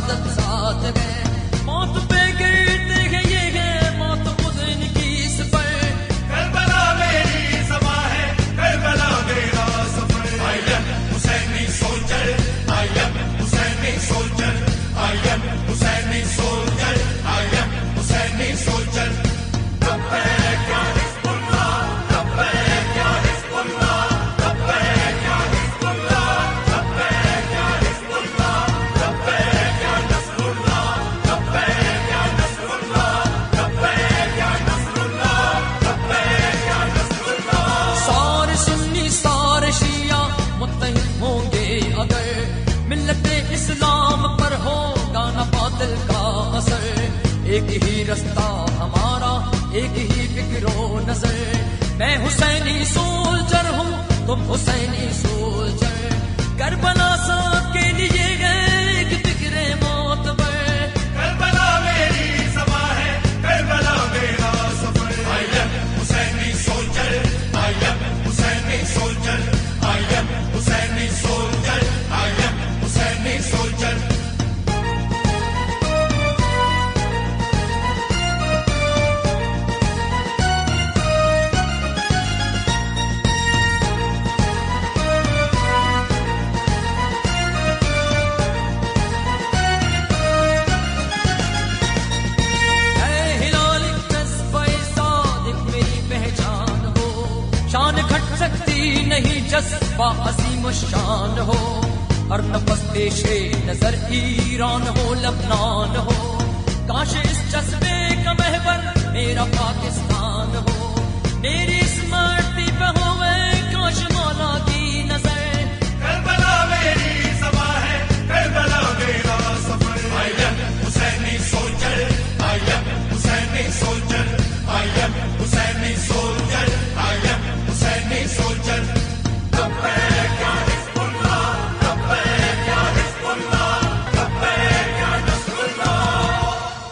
شہادت ساتھ ہے، موت پہ گرتے ہیں یہ ہے موت خود ان کی اس پر. کربلا میری سبا ہے، کربلا میرا سفر. I am Hussaini soldier, I am Hussaini soldier, I am Hussaini soldier, I am Hussaini soldier. لبیک یا حزب اللہ، لبیک یا حزب اللہ، لبیک یا حزب اللہ، لبیک یا حزب اللہ، لبیک یا نصر اللہ، لبیک یا نصر اللہ، لبیک یا نصر اللہ، لبیک یا نصر اللہ. سارے سنی سارے شیعہ متحد ہوں گے اگر ملت اسلام پر ہوگا نہ باطل کا اثر. ایک ہی رستہ ہمارا، ایک ہی فکر و نظر. میں حسینی سولجر ہوں، تم حسینی سولجر. کربلا سب کے لیے ایک فکر موت پر. کربلا میری سبا ہے، کربلا میرا سفر. I am حسینی سولجر، I am حسینی سولجر، I am حسینی سولجر، I am حسینی سولجر. نہیں جذبہ عظیم الشان ہو، ہر نفس پیشے نظر ایران ہو، لبنان ہو. کاش اس جذبے کا محور میرا پاکستان ہو. میری اس مٹی پہ ہوئے کاش مولا کی نظر. کربلا میری سبا ہے، کربلا میرا سفر. I am حسینی سولجر، I am حسینی سولجر، I am حسینی سولجر، I am حسینی سولجر. لبیک یا حزب اللہ، لبیک یا حزب اللہ، لبیک یا نصر اللہ.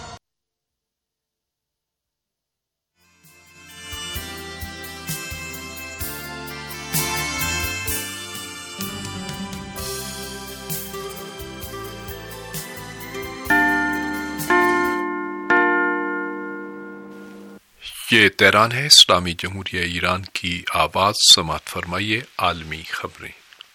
یہ تہران ہے، اسلامی جمہوریہ ایران کی آواز. سماعت فرمائیے عالمی خبریں.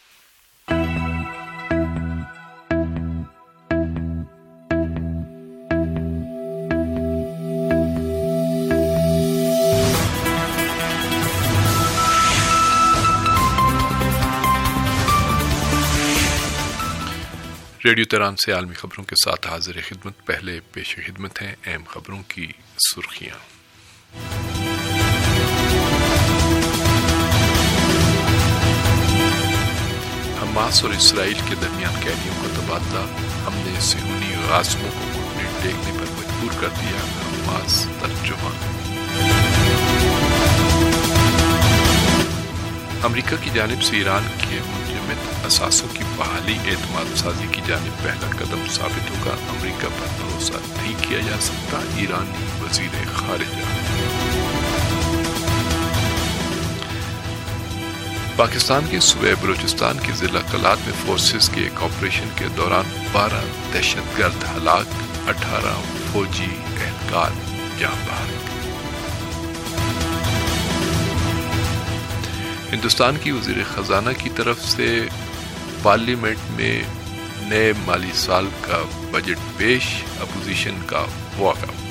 ریڈیو تہران سے عالمی خبروں کے ساتھ حاضر خدمت. پہلے پیش خدمت ہیں اہم خبروں کی سرخیاں. حماس اور اسرائیل کے درمیان قیدیوں کا تبادلہ. حملے صہیونی غاصبوں کو گھٹنے ٹیکنے پر مجبور کر دیا. حماس ترجمہ. امریکہ کی جانب سے ایران کے منجمد اثاثوں کی بحالی اعتماد سازی کی جانب پہلا قدم ثابت ہوگا. امریکہ پر بھروسہ نہیں کیا جا سکتا. ایرانی وزیر خارجہ. پاکستان کے صوبہ بلوچستان کے ضلع کلات میں فورسز کے ایک آپریشن کے دوران 12 دہشت گرد ہلاک، 18 فوجی اہلکار جاں بحق. ہندوستان کی وزیر خزانہ کی طرف سے پارلیمنٹ میں نئے مالی سال کا بجٹ پیش. اپوزیشن کا واک آؤٹ.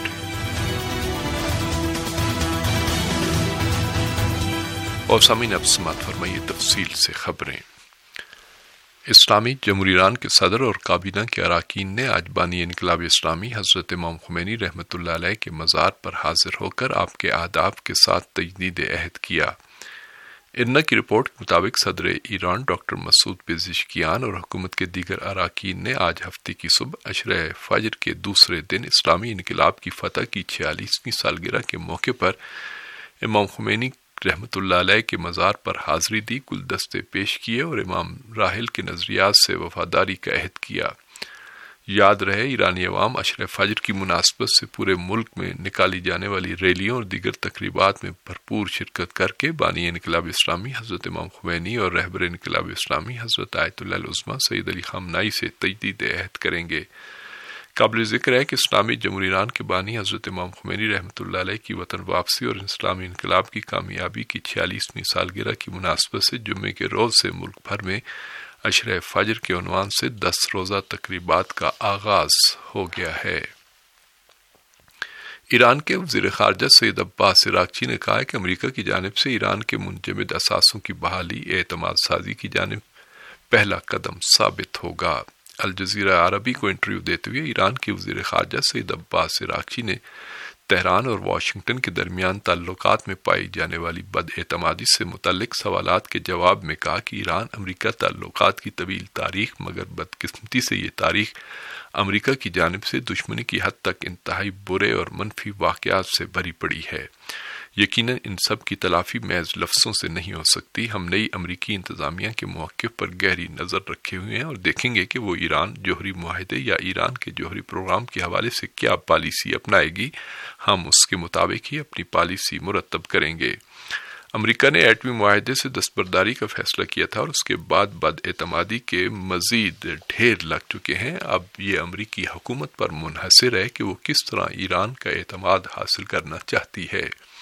اور سامعین اب سماعت فرمائیے تفصیل سے خبریں. اسلامی جمہوریہ ایران کے صدر اور کابینہ کے اراکین نے آج بانی انقلاب اسلامی حضرت امام خمینی رحمۃ اللہ علیہ کے مزار پر حاضر ہو کر آپ کے اہداف کے ساتھ تجدید عہد کیا. ارنا کی رپورٹ کے مطابق صدر ایران ڈاکٹر مسعود پزشکیان اور حکومت کے دیگر اراکین نے آج ہفتے کی صبح عشرہ فجر کے دوسرے دن اسلامی انقلاب کی فتح کی 46ویں سالگرہ کے موقع پر امام خمینی رحمت اللہ علیہ کے مزار پر حاضری دی، گلدستے پیش کیے اور امام راحل کے نظریات سے وفاداری کا عہد کیا. یاد رہے ایرانی عوام عشرہ فجر کی مناسبت سے پورے ملک میں نکالی جانے والی ریلیوں اور دیگر تقریبات میں بھرپور شرکت کر کے بانی انقلاب اسلامی حضرت امام خمینی اور رہبر انقلاب اسلامی حضرت آیت اللہ العظمیٰ سید علی خامنہئی سے تجدید عہد کریں گے. قابل ذکر ہے کہ اسلامی جمہوری ایران کے بانی حضرت امام خمینی رحمۃ اللہ علیہ کی وطن واپسی اور اسلامی انقلاب کی کامیابی کی 46ویں سالگرہ کی مناسبت سے جمعے کے روز سے ملک بھر میں عشرہ فجر کے عنوان سے 10 روزہ تقریبات کا آغاز ہو گیا ہے۔ ایران کے وزیر خارجہ سید عباس عراقچی نے کہا ہے کہ امریکہ کی جانب سے ایران کے منجمد اثاثوں کی بحالی اعتماد سازی کی جانب پہلا قدم ثابت ہوگا۔ الجزیرہ عربی کو انٹرویو دیتے ہوئے ایران کے وزیر خارجہ سید عباس عراقچی نے تہران اور واشنگٹن کے درمیان تعلقات میں پائی جانے والی بد اعتمادی سے متعلق سوالات کے جواب میں کہا کہ ایران امریکہ تعلقات کی طویل تاریخ، مگر بدقسمتی سے یہ تاریخ امریکہ کی جانب سے دشمنی کی حد تک انتہائی برے اور منفی واقعات سے بھری پڑی ہے۔ یقیناً ان سب کی تلافی محض لفظوں سے نہیں ہو سکتی۔ ہم نئی امریکی انتظامیہ کے موقف پر گہری نظر رکھے ہوئے ہیں اور دیکھیں گے کہ وہ ایران جوہری معاہدے یا ایران کے جوہری پروگرام کے حوالے سے کیا پالیسی اپنائے گی، ہم اس کے مطابق ہی اپنی پالیسی مرتب کریں گے۔ امریکہ نے ایٹمی معاہدے سے دستبرداری کا فیصلہ کیا تھا اور اس کے بعد بد اعتمادی کے مزید ڈھیر لگ چکے ہیں۔ اب یہ امریکی حکومت پر منحصر ہے کہ وہ کس طرح ایران کا اعتماد حاصل کرنا چاہتی ہے۔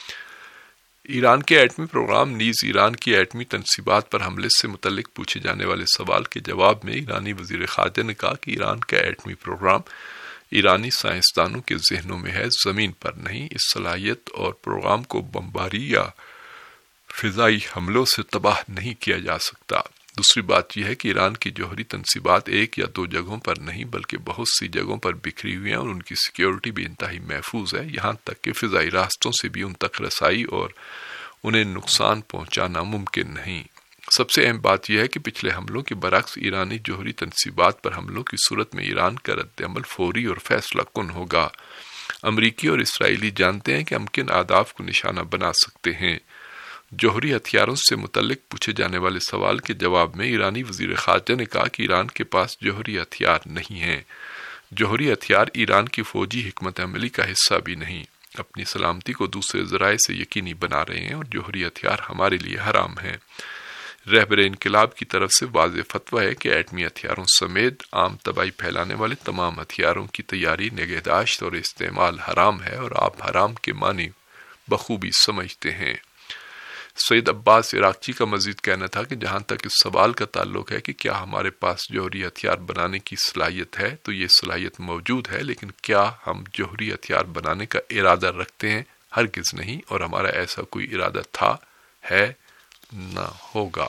ایران کے ایٹمی پروگرام نیز ایران کی ایٹمی تنصیبات پر حملے سے متعلق پوچھے جانے والے سوال کے جواب میں ایرانی وزیر خارجہ نے کہا کہ ایران کا ایٹمی پروگرام ایرانی سائنسدانوں کے ذہنوں میں ہے، زمین پر نہیں۔ اس صلاحیت اور پروگرام کو بمباری یا فضائی حملوں سے تباہ نہیں کیا جا سکتا۔ دوسری بات یہ ہے کہ ایران کی جوہری تنصیبات ایک یا دو جگہوں پر نہیں بلکہ بہت سی جگہوں پر بکھری ہوئی ہیں اور ان کی سیکیورٹی بھی انتہائی محفوظ ہے، یہاں تک کہ فضائی راستوں سے بھی ان تک رسائی اور انہیں نقصان پہنچانا ممکن نہیں۔ سب سے اہم بات یہ ہے کہ پچھلے حملوں کے برعکس ایرانی جوہری تنصیبات پر حملوں کی صورت میں ایران کا رد عمل فوری اور فیصلہ کن ہوگا۔ امریکی اور اسرائیلی جانتے ہیں کہ ہم کن اہداف کو نشانہ بنا سکتے ہیں۔ جوہری ہتھیاروں سے متعلق پوچھے جانے والے سوال کے جواب میں ایرانی وزیر خارجہ نے کہا کہ ایران کے پاس جوہری ہتھیار نہیں ہیں۔ جوہری ہتھیار ایران کی فوجی حکمت عملی کا حصہ بھی نہیں۔ اپنی سلامتی کو دوسرے ذرائع سے یقینی بنا رہے ہیں اور جوہری ہتھیار ہمارے لیے حرام ہیں۔ رہبر انقلاب کی طرف سے واضح فتویٰ ہے کہ ایٹمی ہتھیاروں سمیت عام تباہی پھیلانے والے تمام ہتھیاروں کی تیاری، نگہداشت اور استعمال حرام ہے اور آپ حرام کے معنی بخوبی سمجھتے ہیں۔ سید عباس عراقچی کا مزید کہنا تھا کہ جہاں تک اس سوال کا تعلق ہے کہ کیا ہمارے پاس جوہری ہتھیار بنانے کی صلاحیت ہے تو یہ صلاحیت موجود ہے، لیکن کیا ہم جوہری ہتھیار بنانے کا ارادہ رکھتے ہیں؟ ہرگز نہیں، اور ہمارا ایسا کوئی ارادہ تھا، ہے، نہ ہوگا۔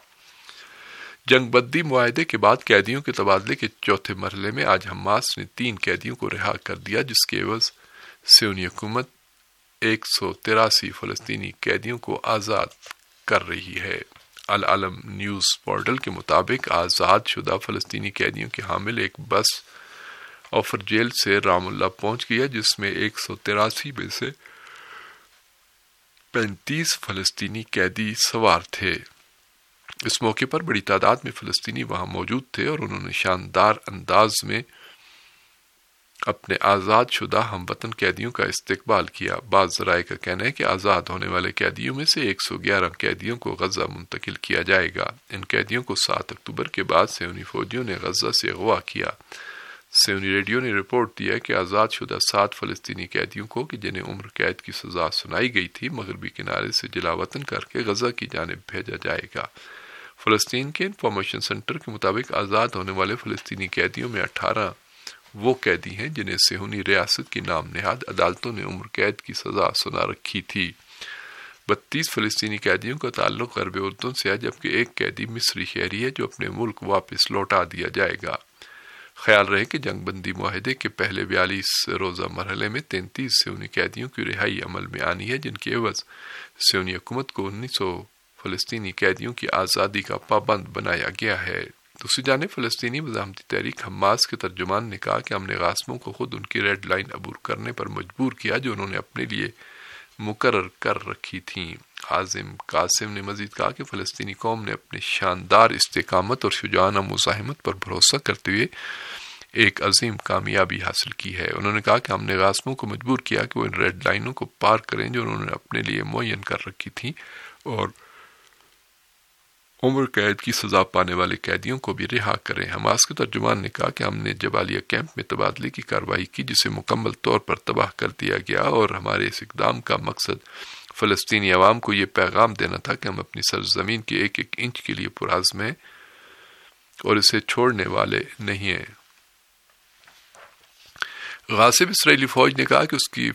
جنگ بندی معاہدے کے بعد قیدیوں کے تبادلے کے چوتھے مرحلے میں آج حماس نے 3 قیدیوں کو رہا کر دیا، جس کے عوض صہیونی حکومت 183 فلسطینی قیدیوں کو آزاد کر رہی ہے۔ العالم نیوز پورٹل کے مطابق آزاد شدہ فلسطینی قیدیوں کے حامل ایک بس آفر جیل سے رام اللہ پہنچ گیا، جس میں 183 میں سے 35 فلسطینی قیدی سوار تھے۔ اس موقع پر بڑی تعداد میں فلسطینی وہاں موجود تھے اور انہوں نے شاندار انداز میں اپنے آزاد شدہ ہم وطن قیدیوں کا استقبال کیا۔ بعض ذرائع کا کہنا ہے کہ آزاد ہونے والے قیدیوں میں سے 111 قیدیوں کو غزہ منتقل کیا جائے گا۔ ان قیدیوں کو 7 اکتوبر کے بعد صہیونی فوجیوں نے غزہ سے اغوا کیا۔ صہیونی ریڈیو نے رپورٹ دیا کہ آزاد شدہ 7 فلسطینی قیدیوں کو کہ جنہیں عمر قید کی سزا سنائی گئی تھی مغربی کنارے سے جلا وطن کر کے غزہ کی جانب بھیجا جائے گا۔ فلسطین کے انفارمیشن سینٹر کے مطابق آزاد ہونے والے فلسطینی قیدیوں میں 18 وہ قیدی ہیں جنہیں صہیونی ریاست کی نام نہاد عدالتوں نے عمر قید کی سزا سنا رکھی تھی۔ 32 فلسطینی قیدیوں کا تعلق غرب اردن سے ہے، جبکہ ایک قیدی مصری شہری ہے جو اپنے ملک واپس لوٹا دیا جائے گا۔ خیال رہے کہ جنگ بندی معاہدے کے پہلے 42 روزہ مرحلے میں 33 صہیونی قیدیوں کی رہائی عمل میں آنی ہے، جن کے عوض صہیونی حکومت کو 1900 فلسطینی قیدیوں کی آزادی کا پابند بنایا گیا ہے۔ دوسری جانب فلسطینی مزاحمتی تحریک حماس کے ترجمان نے کہا کہ ہم نے غاصبوں کو خود ان کی ریڈ لائن عبور کرنے پر مجبور کیا جو انہوں نے اپنے لیے مقرر کر رکھی تھیں۔ عاظم قاسم نے مزید کہا کہ فلسطینی قوم نے اپنے شاندار استقامت اور شجاعانہ مزاحمت پر بھروسہ کرتے ہوئے ایک عظیم کامیابی حاصل کی ہے۔ انہوں نے کہا کہ ہم نے غاصبوں کو مجبور کیا کہ وہ ان ریڈ لائنوں کو پار کریں جو انہوں نے اپنے لیے معین کر رکھی تھیں، اور عمر قید کی سزا پانے والے قیدیوں کو بھی رہا کریں۔ حماس کے ترجمان نے کہا کہ ہم نے جبالیہ کیمپ میں تبادلے کی کارروائی کی جسے مکمل طور پر تباہ کر دیا گیا، اور ہمارے اس اقدام کا مقصد فلسطینی عوام کو یہ پیغام دینا تھا کہ ہم اپنی سرزمین کے ایک ایک انچ کے لیے پرعزم ہیں اور اسے چھوڑنے والے نہیں ہیں۔ غاصب اسرائیلی فوج نے کہا کہ اس کی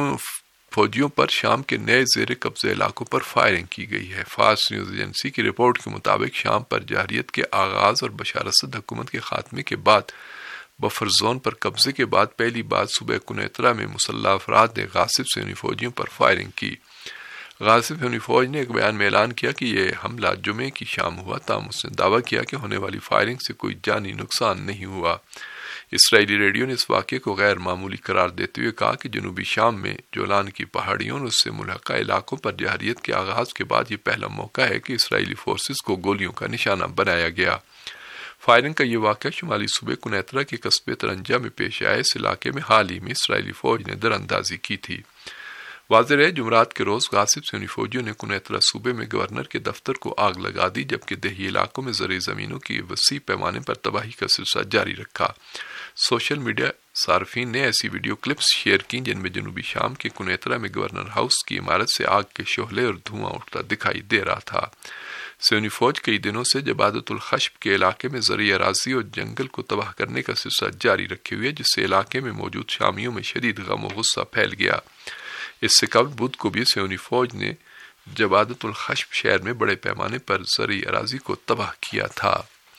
فوجیوں پر شام کے نئے زیر قبضہ علاقوں پر فائرنگ کی گئی ہے۔ فارس نیوز ایجنسی کی رپورٹ کے مطابق شام پر جارحیت کے آغاز اور بشار اسد حکومت کے خاتمے کے بعد بفر زون پر قبضے کے بعد پہلی بار صبح کنیترا میں مسلح افراد نے غاصب صہیونی فوجیوں پر فائرنگ کی۔ غاصب صہیونی فوج نے ایک بیان میں اعلان کیا کہ یہ حملہ جمعے کی شام ہوا، تاہم اس نے دعویٰ کیا کہ ہونے والی فائرنگ سے کوئی جانی نقصان نہیں ہوا۔ اسرائیلی ریڈیو نے اس واقعے کو غیر معمولی قرار دیتے ہوئے کہا کہ جنوبی شام میں جولان کی پہاڑیوں اور اس سے ملحقہ علاقوں پر جارحیت کے آغاز کے بعد یہ پہلا موقع ہے کہ اسرائیلی فورسز کو گولیوں کا نشانہ بنایا گیا۔ فائرنگ کا یہ واقعہ شمالی صوبے کنیترا کے قصبے ترنجا میں پیش آئے۔ اس علاقے میں حال ہی میں اسرائیلی فوج نے دراندازی کی تھی۔ واضح ہے جمعرات کے روز غاصب صہیونی فوجیوں نے کنیترا صوبے میں گورنر کے دفتر کو آگ لگا دی، جبکہ دیہی علاقوں میں زرعی زمینوں کی وسیع پیمانے پر تباہی کا سلسلہ جاری رکھا۔ سوشل میڈیا صارفین نے ایسی ویڈیو کلپس شیئر کی جن میں جنوبی شام کے کنیترا میں گورنر ہاؤس کی عمارت سے آگ کے شعلے اور دھواں اٹھتا دکھائی دے رہا تھا۔ صہیونی فوج کئی دنوں سے جبادت الخشب کے علاقے میں زرعی اراضی اور جنگل کو تباہ کرنے کا سلسلہ جاری رکھے ہوئے، جس سے علاقے میں موجود شامیوں میں شدید غم و غصہ پھیل گیا۔ اس سے قبل بدھ کو بھی صہیونی فوج نے جبادت الخشب شہر میں بڑے پیمانے پر زرعی اراضی کو تباہ کیا تھا۔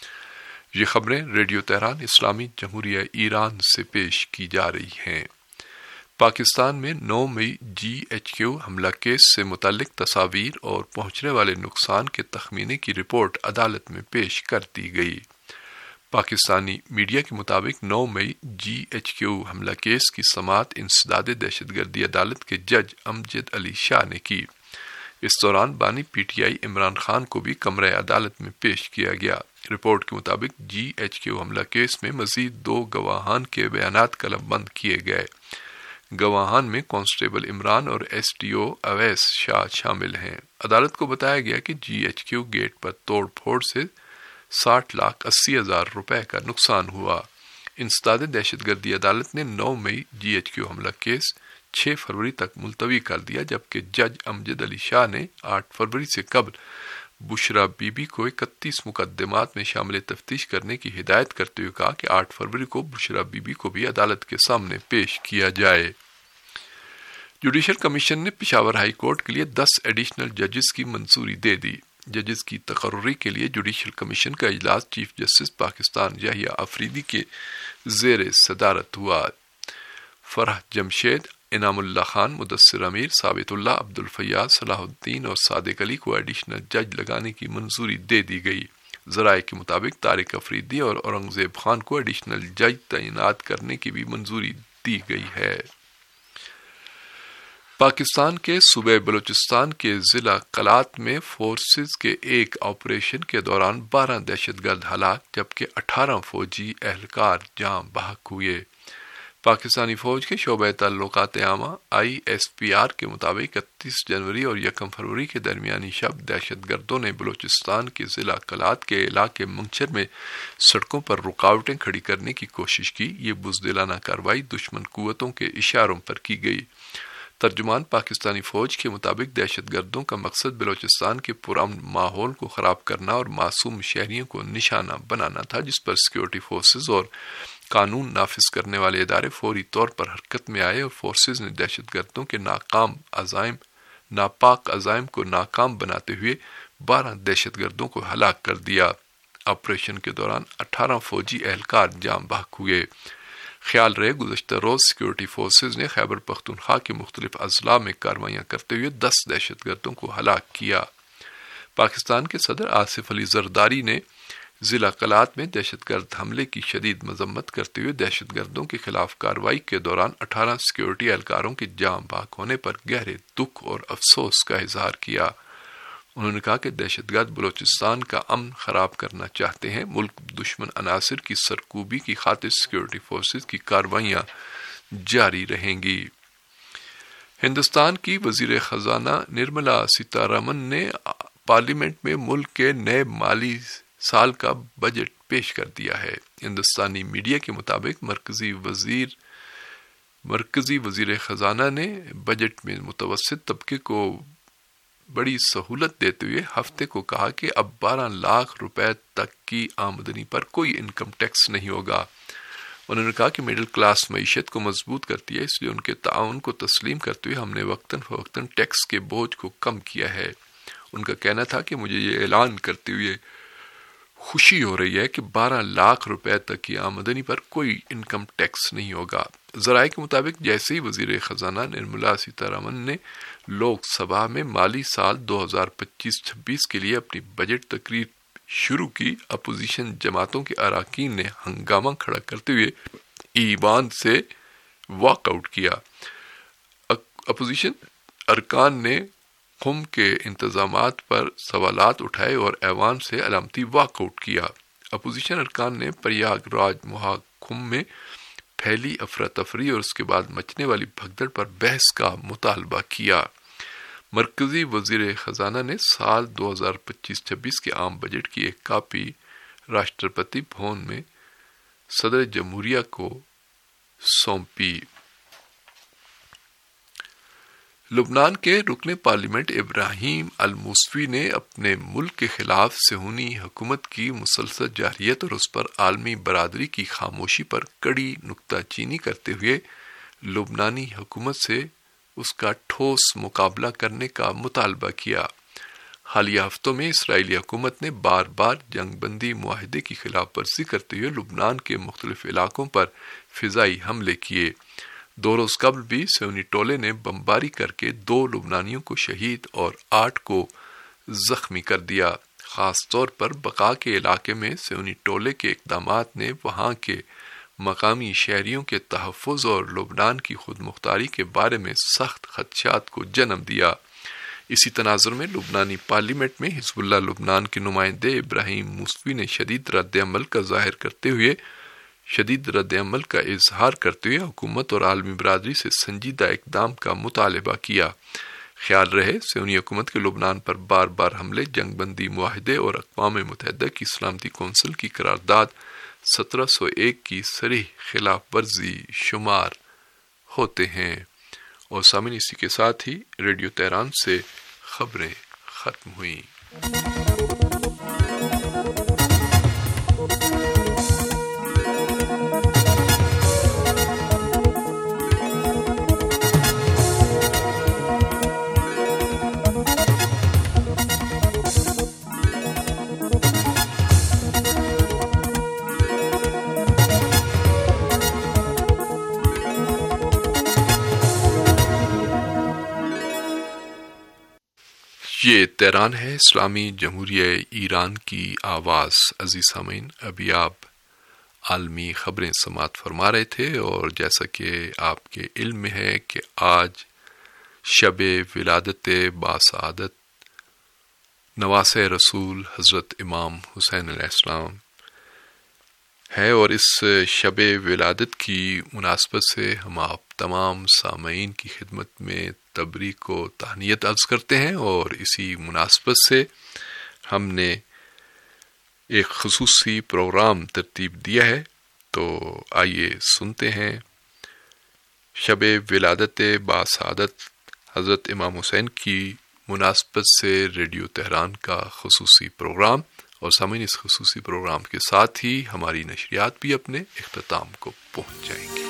یہ خبریں ریڈیو تہران اسلامی جمہوریہ ایران سے پیش کی جا رہی ہیں۔ پاکستان میں 9 مئی GHQ حملہ کیس سے متعلق تصاویر اور پہنچنے والے نقصان کے تخمینے کی رپورٹ عدالت میں پیش کر دی گئی۔ پاکستانی میڈیا کے مطابق 9 مئی GHQ حملہ کیس کی سماعت انسداد دہشت گردی عدالت کے جج امجد علی شاہ نے کی۔ اس دوران بانی PTI عمران خان کو بھی کمرہ عدالت میں پیش کیا گیا۔ رپورٹ کے مطابق GHQ حملہ کیس میں مزید 2 گواہان کے بیانات قلم بند کیے گئے۔ گواہان میں کانسٹیبل عمران اور SDO اویس شاہ شامل ہیں۔ عدالت کو بتایا گیا کہ GHQ گیٹ پر توڑ پھوڑ سے 60,80,000 روپے کا نقصان ہوا۔ انسداد دہشت گردی عدالت نے 9 مئی GHQ حملہ کیس 6 فروری تک ملتوی کر دیا، جبکہ جج امجد علی شاہ نے 8 فروری سے قبل بشرا بی بی کو 31 مقدمات میں شامل تفتیش کرنے کی ہدایت کرتے ہوئے کہا کہ 8 فروری کو بشرا بی بی کو بھی عدالت کے سامنے پیش کیا جائے۔ جوڈیشل کمیشن نے پشاور ہائی کورٹ کے لیے 10 ایڈیشنل ججز کی منظوری دے دی۔ ججز کی تقرری کے لیے جوڈیشل کمیشن کا اجلاس چیف جسٹس پاکستان یحییٰ آفریدی کے زیر صدارت ہوا۔ فرح جمشید، انعام اللہ خان، مدثر امیر، ثابت اللہ، عبد الفیاض، صلاح الدین اور صادق علی کو ایڈیشنل جج لگانے کی منظوری دے دی گئی۔ ذرائع کے مطابق طارق افریدی اور اورنگزیب خان کو ایڈیشنل جج تعینات کرنے کی بھی منظوری دی گئی ہے۔ پاکستان کے صوبہ بلوچستان کے ضلع قلات میں فورسز کے ایک آپریشن کے دوران 12 دہشت گرد ہلاک جبکہ 18 فوجی اہلکار جاں بحق ہوئے۔ پاکستانی فوج کے شعبہ تعلقات عامہ ISPR کے مطابق 31 جنوری اور 1 فروری کے درمیانی شب دہشت گردوں نے بلوچستان کے ضلع قلات کے علاقے منگچر میں سڑکوں پر رکاوٹیں کھڑی کرنے کی کوشش کی۔ یہ بزدلانہ کارروائی دشمن قوتوں کے اشاروں پر کی گئی۔ ترجمان پاکستانی فوج کے مطابق دہشت گردوں کا مقصد بلوچستان کے پرامن ماحول کو خراب کرنا اور معصوم شہریوں کو نشانہ بنانا تھا، جس پر سیکورٹی فورسز اور قانون نافذ کرنے والے ادارے فوری طور پر حرکت میں آئے اور فورسز نے دہشت گردوں کے ناپاک عزائم کو ناکام بناتے ہوئے 12 دہشت گردوں کو ہلاک کر دیا۔ آپریشن کے دوران 18 فوجی اہلکار جاں بحق ہوئے۔ خیال رہے گزشتہ روز سیکورٹی فورسز نے خیبر پختونخوا کے مختلف اضلاع میں کارروائیاں کرتے ہوئے 10 دہشت گردوں کو ہلاک کیا۔ پاکستان کے صدر آصف علی زرداری نے ضلع قلات میں دہشت گرد حملے کی شدید مذمت کرتے ہوئے دہشت گردوں کے خلاف کارروائی کے دوران 18 سیکورٹی اہلکاروں کے جاں بحق ہونے پر گہرے دکھ اور افسوس کا اظہار کیا۔ انہوں نے کہا کہ دہشت گرد بلوچستان کا امن خراب کرنا چاہتے ہیں۔ ملک دشمن عناصر کی سرکوبی کی خاطر سیکورٹی فورسز کی کارروائیاں جاری رہیں گی۔ ہندوستان کی وزیر خزانہ نرملا سیتارمن نے پارلیمنٹ میں ملک کے نئے مالی سال کا بجٹ پیش کر دیا ہے۔ ہندوستانی میڈیا کے مطابق مرکزی وزیر خزانہ نے بجٹ میں متوسط طبقے کو بڑی سہولت دیتے ہوئے ہفتے کو کہا کہ اب 12 لاکھ روپے تک کی آمدنی پر کوئی انکم ٹیکس نہیں ہوگا۔ انہوں نے کہا کہ مڈل کلاس معیشت کو مضبوط کرتی ہے، اس لیے ان کے تعاون کو تسلیم کرتے ہوئے ہم نے وقتاً فوقتاً ٹیکس کے بوجھ کو کم کیا ہے۔ ان کا کہنا تھا کہ مجھے یہ اعلان کرتے ہوئے خوشی ہو رہی ہے کہ 12 لاکھ روپے تک کی آمدنی پر کوئی انکم ٹیکس نہیں ہوگا۔ ذرائع کے مطابق جیسے ہی وزیر خزانہ نرملا سیتارمن نے لوک سبھا میں مالی سال 2025-26 کے لیے اپنی بجٹ تقریر شروع کی، اپوزیشن جماعتوں کے اراکین نے ہنگامہ کھڑا کرتے ہوئے ایوان سے واک آؤٹ کیا۔ اپوزیشن ارکان نے قم کے انتظامات پر سوالات اٹھائے اور ایوان سے علامتی واک آؤٹ کیا۔ اپوزیشن ارکان نے پریاگ راج محکمہ میں پھیلی افراتفری اور اس کے بعد مچنے والی بھگدڑ پر بحث کا مطالبہ کیا۔ مرکزی وزیر خزانہ نے سال 2025-26 کے عام بجٹ کی ایک کاپی راشٹرپتی بھون میں صدر جمہوریہ کو سونپی۔ لبنان کے رکن پارلیمنٹ ابراہیم الموسوی نے اپنے ملک کے خلاف صہیونی حکومت کی مسلسل جارحیت اور اس پر عالمی برادری کی خاموشی پر کڑی نکتہ چینی کرتے ہوئے لبنانی حکومت سے اس کا ٹھوس مقابلہ کرنے کا مطالبہ کیا۔ حالیہ ہفتوں میں اسرائیلی حکومت نے بار بار جنگ بندی معاہدے کی خلاف ورزی کرتے ہوئے لبنان کے مختلف علاقوں پر فضائی حملے کیے۔ 2 روز قبل بھی صہیونی ٹولے نے بمباری کر کے 2 لبنانیوں کو شہید اور 8 کو زخمی کر دیا۔ خاص طور پر بقا کے علاقے میں صہیونی ٹولے کے اقدامات نے وہاں کے مقامی شہریوں کے تحفظ اور لبنان کی خود مختاری کے بارے میں سخت خدشات کو جنم دیا۔ اسی تناظر میں لبنانی پارلیمنٹ میں حزب اللہ لبنان کے نمائندے ابراہیم موسوی نے شدید رد عمل کا اظہار کرتے ہوئے حکومت اور عالمی برادری سے سنجیدہ اقدام کا مطالبہ کیا۔ خیال رہے صہیونی حکومت کے لبنان پر بار بار حملے جنگ بندی معاہدے اور اقوام متحدہ کی سلامتی کونسل کی قرارداد 1701 کی صریح خلاف ورزی شمار ہوتے ہیں۔ اور سامعین، اسی کے ساتھ ہی ریڈیو تہران سے خبریں ختم ہوئیں۔ یہ تہران ہے، اسلامی جمہوریہ ایران کی آواز۔ عزیز سامعین، ابھی آپ عالمی خبریں سماعت فرما رہے تھے، اور جیسا کہ آپ کے علم میں ہے کہ آج شب ولادت باسعادت نواس رسول حضرت امام حسین علیہ السلام ہے، اور اس شب ولادت کی مناسبت سے ہم آپ تمام سامعین کی خدمت میں تبریک و تہنیت عرض کرتے ہیں، اور اسی مناسبت سے ہم نے ایک خصوصی پروگرام ترتیب دیا ہے۔ تو آئیے سنتے ہیں شب ولادت باسعادت حضرت امام حسین کی مناسبت سے ریڈیو تہران کا خصوصی پروگرام، اور سامعین اس خصوصی پروگرام کے ساتھ ہی ہماری نشریات بھی اپنے اختتام کو پہنچ جائیں گے۔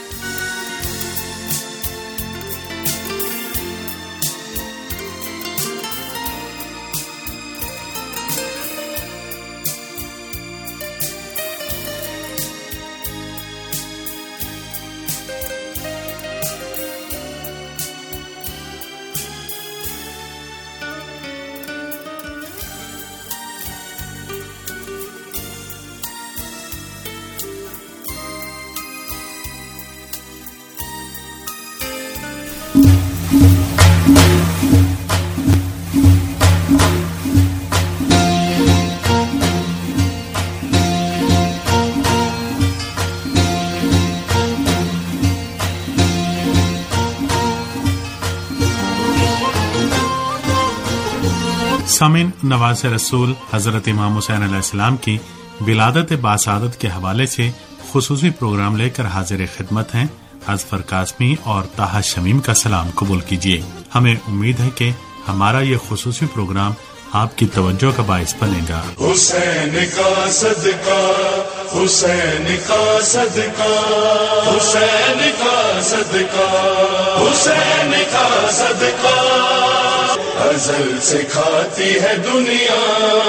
سامعین، نواز رسول حضرت امام حسین علیہ السلام کی ولادت باسعادت کے حوالے سے خصوصی پروگرام لے کر حاضر خدمت ہیں۔ اظفر قاسمی اور طاہر شمیم کا سلام قبول کیجیے۔ ہمیں امید ہے کہ ہمارا یہ خصوصی پروگرام آپ کی توجہ کا باعث بنے گا۔ حسین کا صدقہ، حسین کا صدقہ، حسین کا صدقہ، حسین کا صدقہ، ازل سے کھاتی ہے دنیا،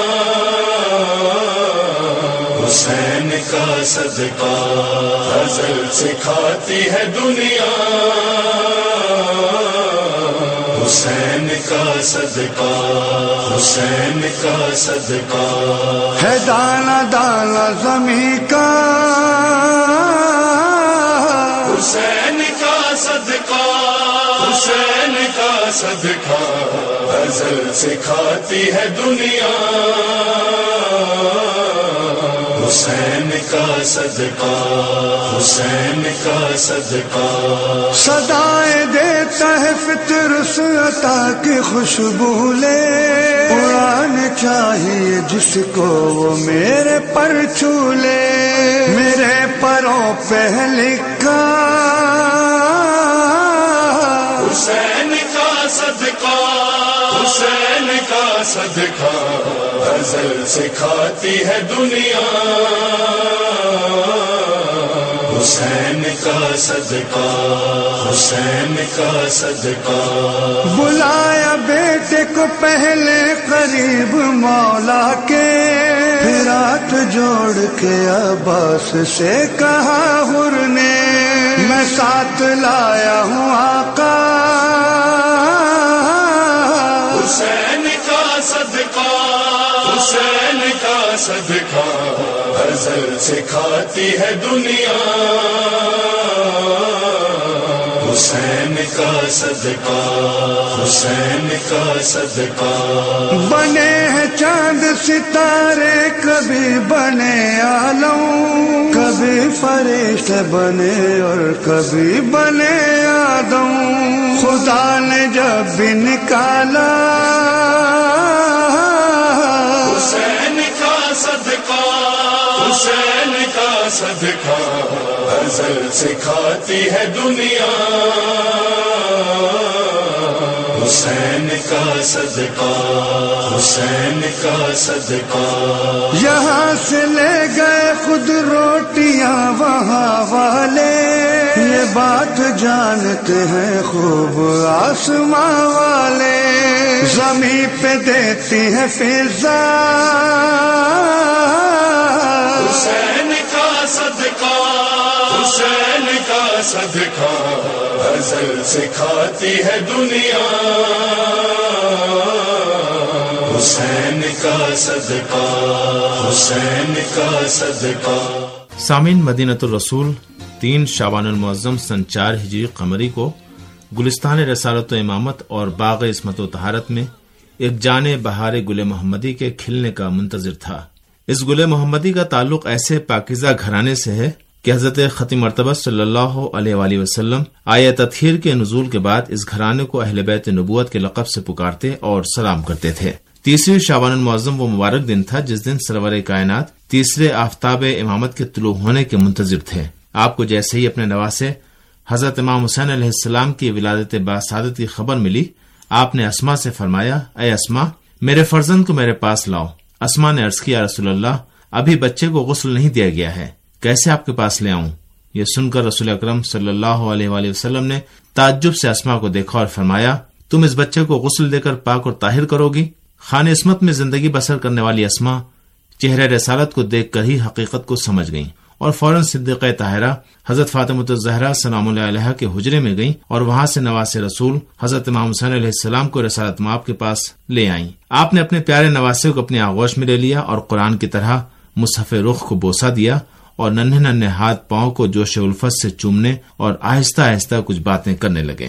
حسین کا صدقہ، ازل سے کھاتی ہے دنیا، حسین کا صدقہ، حسین کا صدقہ، ہے دانا دانا زمیں کا، حسین کا صدقہ، حسین کا صدقہ، ازل سے کھاتی ہے دنیا، حسین کا صدقہ، حسین کا صدقہ، صدائیں دیتا ہے فطر سے عطا کی خوشبو لے، اڑانے چاہیے جس کو وہ میرے پر چھو لے، میرے پروں پہ لکھا حسین کا صدقہ، حسین کا صدقہ، ازل سے کھاتی ہے دنیا، حسین کا صدقہ، حسین کا صدقہ، بلایا بیٹے کو پہلے قریب مولا کے، پھر ہاتھ جوڑ کے عباس سے کہا حر نے، میں ساتھ لایا ہوں آقا، حسین کا صدقہ، حسین کا صدقہ، ازل سے کھاتی ہے دنیا، حسین کا صدقہ، حسین کا صدقہ، بنے ہیں چاند ستارے، کبھی بنے عالم، کبھی فرشتے بنے اور کبھی بنے آدم، خدا نے جب بھی نکالا حسین کا صدقہ، حسین کا صدقہ، ازل سے کھاتی ہے دنیا، حسین کا صدقہ، حسین کا صدقہ، یہاں سے لے گئے خود روٹیاں وہاں والے، یہ بات جانتے ہیں خوب آسماں والے، زمین پہ دیتی ہے فضا حسین کا صدقہ، حسین کا صدقہ، ازل سے کھاتی ہے دنیا، حسین کا صدقہ، حسین کا صدقہ۔ سامعین، مدینۃ الرسول 3 شعبان المعظم سن 4 ہجری قمری کو گلستان رسالت و امامت اور باغ عصمت و طہارت میں ایک جانے بہار گل محمدی کے کھلنے کا منتظر تھا۔ اس گل محمدی کا تعلق ایسے پاکیزہ گھرانے سے ہے کہ حضرت ختم مرتبہ صلی اللہ علیہ وآلہ وسلم آیت تطہیر کے نزول کے بعد اس گھرانے کو اہل بیت نبوت کے لقب سے پکارتے اور سلام کرتے تھے۔ 3 شعبان المعظم وہ مبارک دن تھا جس دن سرور کائنات تیسرے آفتاب امامت کے طلوع ہونے کے منتظر تھے۔ آپ کو جیسے ہی اپنے نواسے حضرت امام حسین علیہ السلام کی ولادت باسعادت کی خبر ملی، آپ نے اسما سے فرمایا، اے اسما، میرے فرزند کو میرے پاس لاؤ۔ اسما نے عرض کیا، یا رسول اللہ، ابھی بچے کو غسل نہیں دیا گیا ہے، کیسے آپ کے پاس لے آؤں؟ یہ سن کر رسول اکرم صلی اللہ علیہ وآلہ وسلم نے تعجب سے اسما کو دیکھا اور فرمایا، تم اس بچے کو غسل دے کر پاک اور طاہر کرو گی؟ خانہ عصمت میں زندگی بسر کرنے والی اسما چہرہ رسالت کو دیکھ کر ہی حقیقت کو سمجھ گئیں اور فوراً صدیقہ طاہرہ حضرت فاطمہ الزہرا سلام اللہ علیہا کے حجرے میں گئیں اور وہاں سے نواس رسول حضرت امام حسین علیہ السلام کو رسالت مآب کے پاس لے آئیں۔ آپ نے اپنے پیارے نواسے کو اپنی آغوش میں لے لیا اور قرآن کی طرح مصحف رخ کو بوسہ دیا اور ننھے ننھے ہاتھ پاؤں کو جوش الفت سے چومنے اور آہستہ آہستہ کچھ باتیں کرنے لگے۔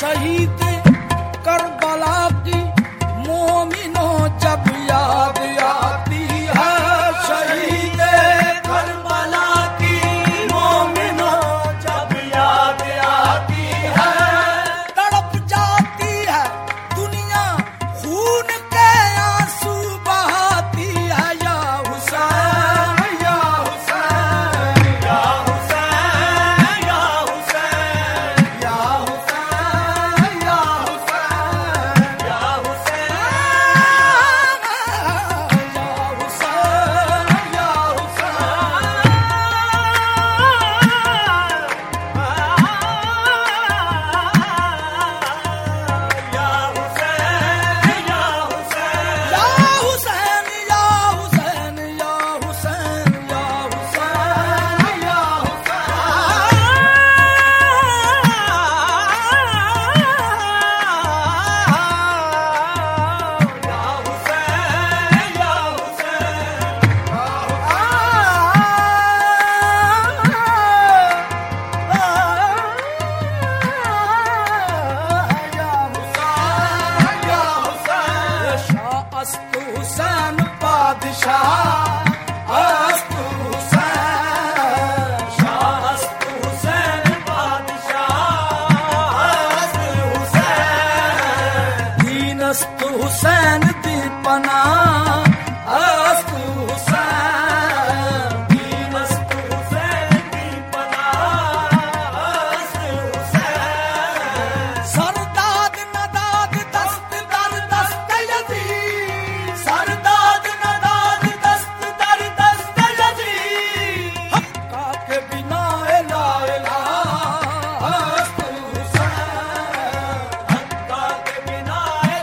شہید کربلا کی مومنوں جب یاد آتی ہے، شہید کربلا کی مومنوں جب یاد آتی ہے، تڑپ جاتی ہے دنیا خون کے آنسو بہاتی ہے، یا حسین یا حسین یا حسین یا حسین یا حسین یا حسین یا حسین حسین دی پناہ است حسین، دین است حسین دی پناہ است حسین، سرداد نداد دست در دست یزید، سرداد نداد دست در دست یزید، حقا کے بنا لا الہ است حسین، حقا کے بنا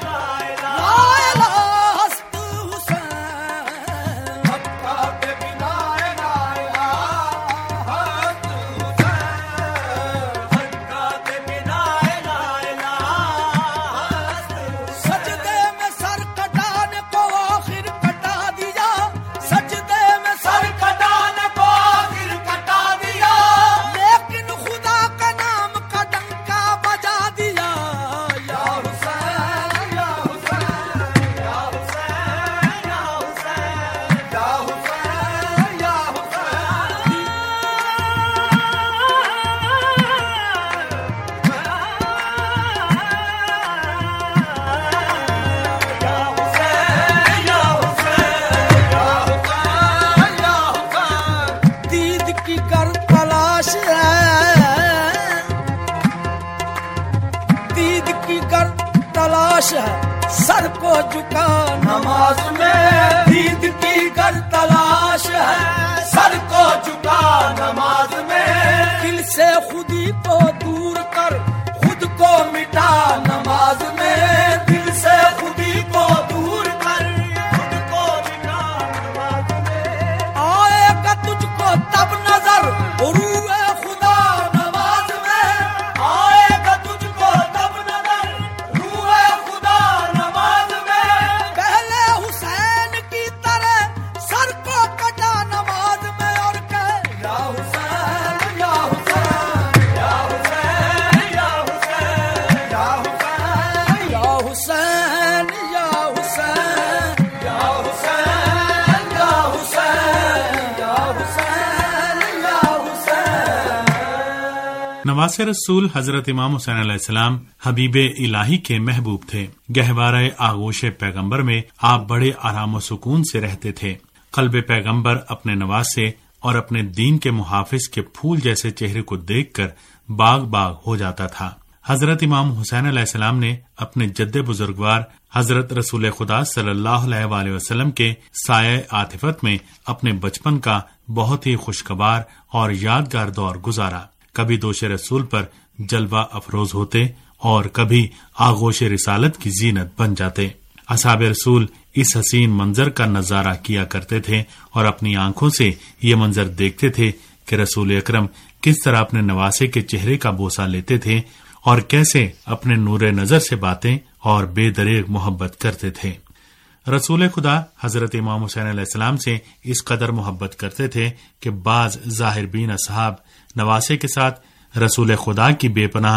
سر کو جھکا نماز میں، دید کی گر تلاش ہے، سر کو جھکا نماز میں، دل سے خودی کو دور کر خود کو مٹا نماز میں، دل سے خودی کو دور کر خود کو مٹا نماز میں، آئے گا تجھ کو تب نظر روح خدا نماز میں، آئے گا تجھ کو تب نظر روح خدا نماز میں، پہلے حسین کی طرح سر کو کٹا نماز میں اور کہے یا حسین یا حسین یا حسین یا حسین یا حسین یا حسین یا حسین یا حسین یا حسین یا حسین یا حسین۔ نواسِ رسول حضرت امام حسین علیہ السلام حبیب الہی کے محبوب تھے۔ گہوارہ آغوش پیغمبر میں آپ بڑے آرام و سکون سے رہتے تھے۔ قلب پیغمبر اپنے نواسے اور اپنے دین کے محافظ کے پھول جیسے چہرے کو دیکھ کر باغ باغ ہو جاتا تھا۔ حضرت امام حسین علیہ السلام نے اپنے جد بزرگوار حضرت رسول خدا صلی اللہ علیہ وآلہ وسلم کے سایہ عاطفت میں اپنے بچپن کا بہت ہی خوشگوار اور یادگار دور گزارا۔ کبھی دوش رسول پر جلوہ افروز ہوتے اور کبھی آغوش رسالت کی زینت بن جاتے۔ اصحاب رسول اس حسین منظر کا نظارہ کیا کرتے تھے اور اپنی آنکھوں سے یہ منظر دیکھتے تھے کہ رسول اکرم کس طرح اپنے نواسے کے چہرے کا بوسہ لیتے تھے اور کیسے اپنے نور نظر سے باتیں اور بے دریغ محبت کرتے تھے۔ رسول خدا حضرت امام حسین علیہ السلام سے اس قدر محبت کرتے تھے کہ بعض ظاہر بین اصحاب نواسے کے ساتھ رسول خدا کی بے پناہ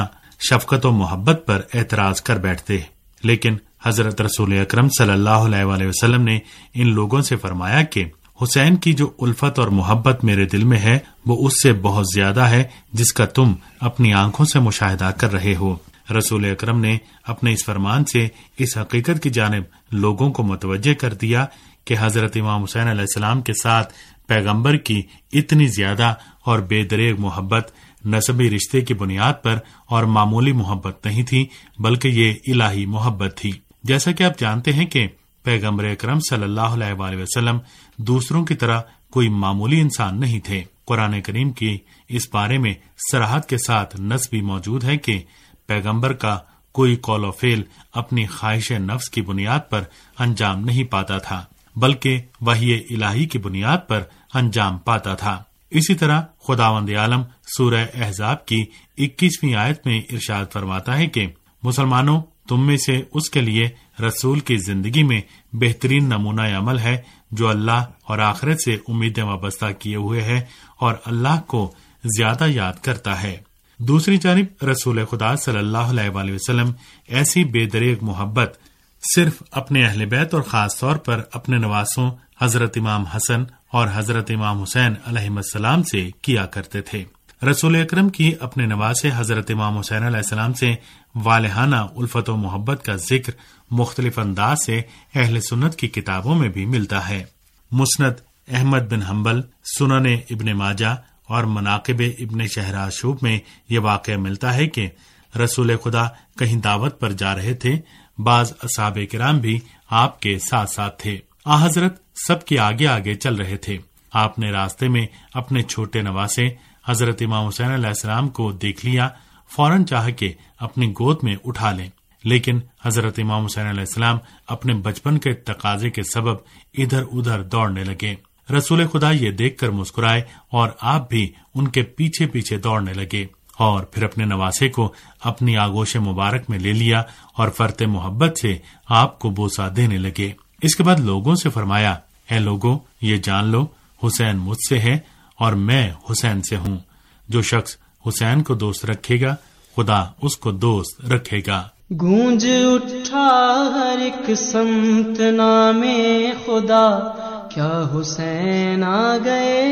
शफकत और मोहब्बत पर एतराज कर बैठते। लेकिन हजरत रसूल अकरम सल्लल्लाहु अलैहि वसल्लम ने इन लोगों से फरमाया कि हुसैन की जो उल्फत और मोहब्बत मेरे दिल में है वो उससे बहुत ज्यादा है जिसका तुम अपनी आंखों से मुशाहिदा कर रहे हो। रसूल अकरम ने अपने इस फरमान से इस हकीकत की जानिब लोगों को मुतवज्जे कर दिया कि हजरत इमाम हुसैन अलैहिस्सलाम के साथ पैगंबर की इतनी ज्यादा और बेदरेग मोहब्बत नसबी रिश्ते की बुनियाद पर और मामूली मोहब्बत नहीं थी, बल्कि ये इलाही मोहब्बत थी। जैसा कि आप जानते हैं कि पैगंबर अकरम सल्लल्लाहु अलैहि वसल्लम दूसरों की तरह कोई मामूली इंसान नहीं थे। कुरान करीम की इस बारे में सराहत के साथ नस भी मौजूद है कि पैगंबर का कोई कौल और फेल अपनी ख्वाहिश नफ्स की बुनियाद पर अंजाम नहीं पाता था, बल्कि वही इलाही की बुनियाद पर अंजाम पाता था। इसी तरह खुदावंद आलम सूरह अहज़ाब की 21वीं आयत में इरशाद फरमाता है कि मुसलमानों, तुम में से उसके लिए रसूल की जिंदगी में बेहतरीन नमूना अमल है जो अल्लाह और आखिरत से उम्मीदें वाबस्ता किए हुए है और अल्लाह को ज्यादा याद करता है। दूसरी जानिब रसूल खुदा सल्लल्लाहु अलैहि वसल्लम ऐसी बेदरेग मोहब्बत सिर्फ अपने अहले बैत और खास तौर पर अपने नवासों हजरत इमाम हसन और हजरत इमाम हुसैन अलैहिस्सलाम से किया करते थे। रसूल अकरम की अपने नवासे हजरत इमाम हुसैन अलैहिस्सलाम से वालिहाना उल्फत व मोहब्बत का जिक्र मुख्तलिफ अंदाज से अहले सुन्नत की किताबों में भी मिलता है। मुस्नद अहमद बिन हम्बल, सुनन इब्ने माजा और मनाकिब इब्ने शहराशूब में ये वाक़या मिलता है कि रसूल खुदा कहीं दावत पर जा रहे थे। बाज असहाबे किराम भी आपके साथ साथ थे। हजरत सबके आगे आगे चल रहे थे। आपने रास्ते में अपने छोटे नवासे हजरत इमाम हुसैन अलैहिस्सलाम को देख लिया, फौरन चाह के अपनी गोद में उठा लें, लेकिन हजरत इमाम हुसैन अलैहिस्सलाम अपने बचपन के तकाजे के सबब इधर उधर दौड़ने लगे। रसूल खुदा ये देखकर मुस्कुराए और आप भी उनके पीछे पीछे दौड़ने लगे और फिर अपने नवासे को अपनी आगोश मुबारक में ले लिया और फरते मोहब्बत से आपको बोसा देने लगे। इसके बाद लोगों से फरमाया, है लोगों, ये जान लो हुसैन मुझसे है और मैं हुसैन से हूँ। जो शख्स हुसैन को दोस्त रखेगा खुदा उसको दोस्त रखेगा। गूंज उठा हर एक समत नामे खुदा, क्या हुसैन आ गए,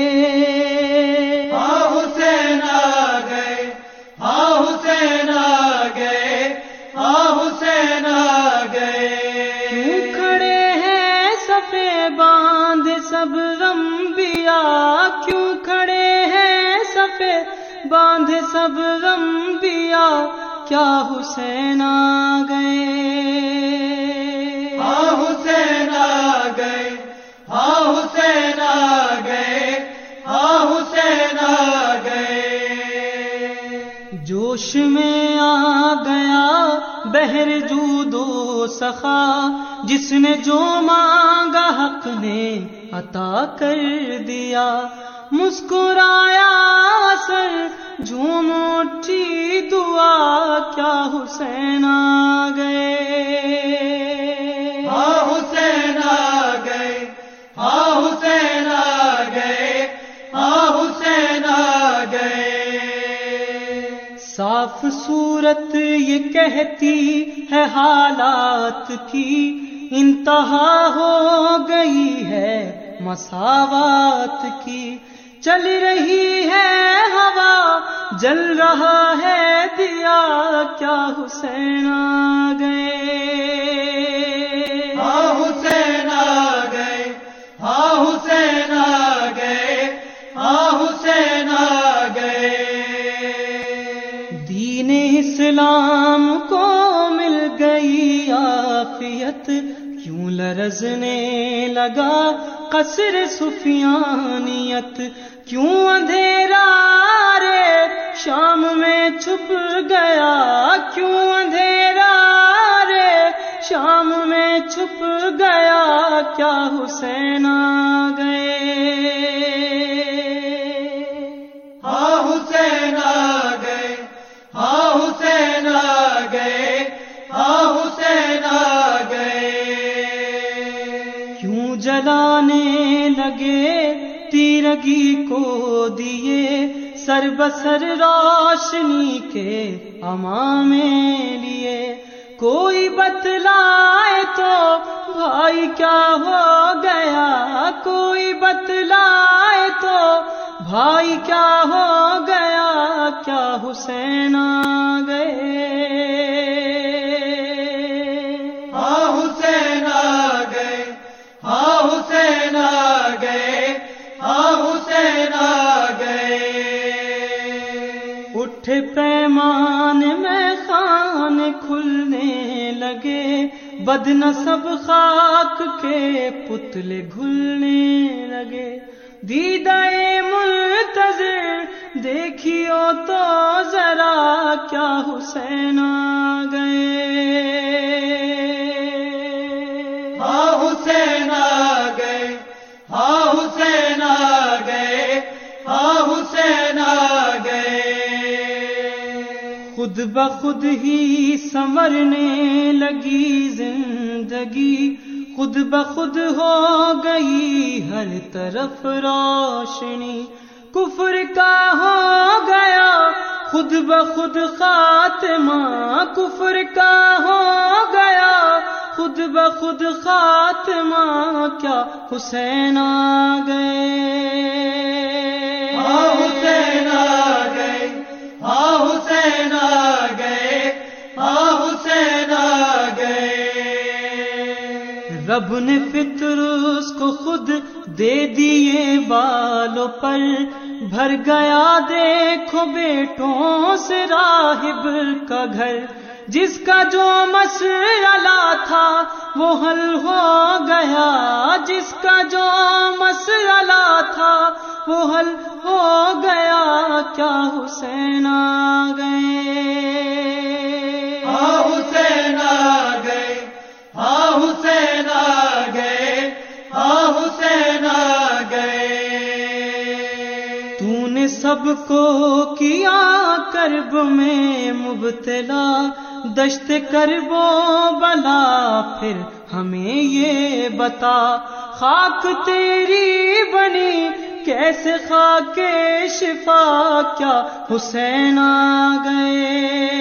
हाँ हुसैन आ गए, हाँ हुसैन आ गए, हाँ हुसैन आ गए। क्यों खड़े हैं सफे बांध सब रंबिया, क्यों खड़े हैं सफे बांध सब रंबिया, क्या हुसैन आ गए, हाँ हुसैन आ गए, हाँ हुसैन आ गए, हाँ हुसैन आ गए। जोश में आ गया बहर जूदो सखा, जिसने जो मांगा हक ने अता कर दिया। मुस्कुराया सर झूम उठी दुआ, क्या हुसैन आ गए, हाँ हुसैन आ गए, हाँ हुसैन आ गए, हाँ हुसैन आ गए। साफ सूरत ये कहती है हालात की, इंतहा हो गई है मसावात की। चल रही है हवा, जल रहा है दिया, क्या हुसैन आ गए, हाँ हुसैन आ गए, हाँ हुसैन आ गए, हाँ हुसैन आ गए। दीन इस्लाम को मिल गई आफियत, क्यों लरजने लगा कसर सुफियानियत। क्यों अंधेरा रे शाम में छुप गया, क्यों अंधेरा रे शाम में छुप गया, क्या हुसैन आ गए, हाँ हुसैन आ गए, हाँ हुसैन आ गए, हाँ हुसैन आ गए। क्यों जलाने लगे तीरगी को दिए, सर बसर रोशनी के امام لیے. کوئی بتلائے تو بھائی کیا ہو گیا, کوئی بتلائے تو بھائی کیا ہو گیا, کیا حسین آ گئے, ہاں حسین آ گئے, ہاں حسین آ گئے, ہاں حسین آ گئے. اٹھے پیمان میں خان کھلنے لگے, بدنسب خاک کے پتلے گھلنے لگے. دیدہ منتظر دیکھیو تو ذرا, کیا حسین آ گئے, ہاں حسین آ گئے, ہاں حسین آ گئے, ہاں حسین آ گئے. خود بخود ہی سنورنے لگی زندگی, خود بخود ہو گئی ہر طرف روشنی. کفر کا ہو گیا خود بخود خاتمہ, کفر کا ہو گیا خود بخود خاتمہ, کیا حسین آ گئے, ہاں حسین آ گئے, ہاں حسین آ گئے, ہاں حسین آ گئے. رب نے فطر اس کو خود دے دیے بالوں پر, بھر گیا دیکھو بیٹوں سے راہب کا گھر. جس کا جو مسئلہ تھا وہ حل ہو گیا, جس کا جو مسئلہ تھا وہ حل ہو گیا, کیا حسین آ گئے, ہاں حسین آ گئے, ہاں حسین آ گئے, ہاں حسین آ گئے. تو نے سب کو کیا کرب میں مبتلا, دشت کرب و بلا, پھر ہمیں یہ بتا, خاک تیری بنی کیسے خاک شفا, کیا حسین آ گئے,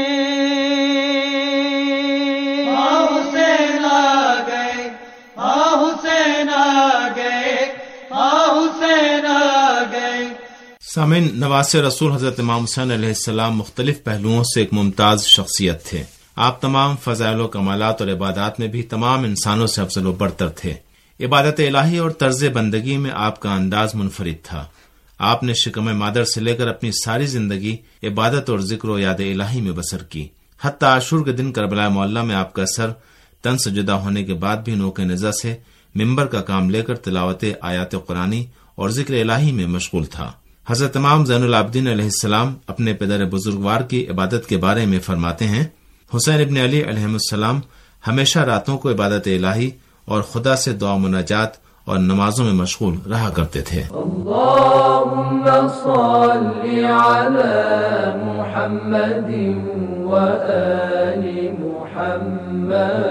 ہاں حسین آ گئے, ہاں حسین آ گئے, ہاں حسین آ گئے. سامعین، نواسے رسول حضرت امام حسین علیہ السلام مختلف پہلوؤں سے ایک ممتاز شخصیت تھے. آپ تمام فضائل و کمالات اور عبادات میں بھی تمام انسانوں سے افضل و برتر تھے. عبادت الہی اور طرز بندگی میں آپ کا انداز منفرد تھا. آپ نے شکم مادر سے لے کر اپنی ساری زندگی عبادت اور ذکر و یاد الہی میں بسر کی. حتیٰ عاشور کے دن کربلا معلیٰ میں آپ کا سر تن سے جدا ہونے کے بعد بھی نوک نظر سے ممبر کا کام لے کر تلاوت آیات قرآنی اور ذکر الہی میں مشغول تھا. حضرت امام زین العابدین علیہ السلام اپنے پدر بزرگوار کی عبادت کے بارے میں فرماتے ہیں, حسین ابن علی علیہ السلام ہمیشہ راتوں کو عبادت الہی اور خدا سے دعا مناجات اور نمازوں میں مشغول رہا کرتے تھے. اللہم صلی علی محمد و آل محمد,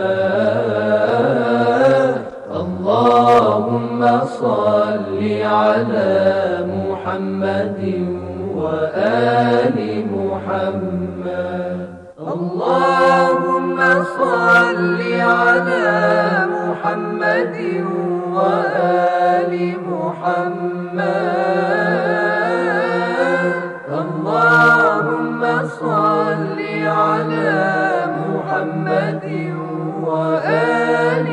اللہم صلی علی محمد و آل محمد, اللہم صلی علی محمد و آل محمد, اللہم صلی علی محمد و آل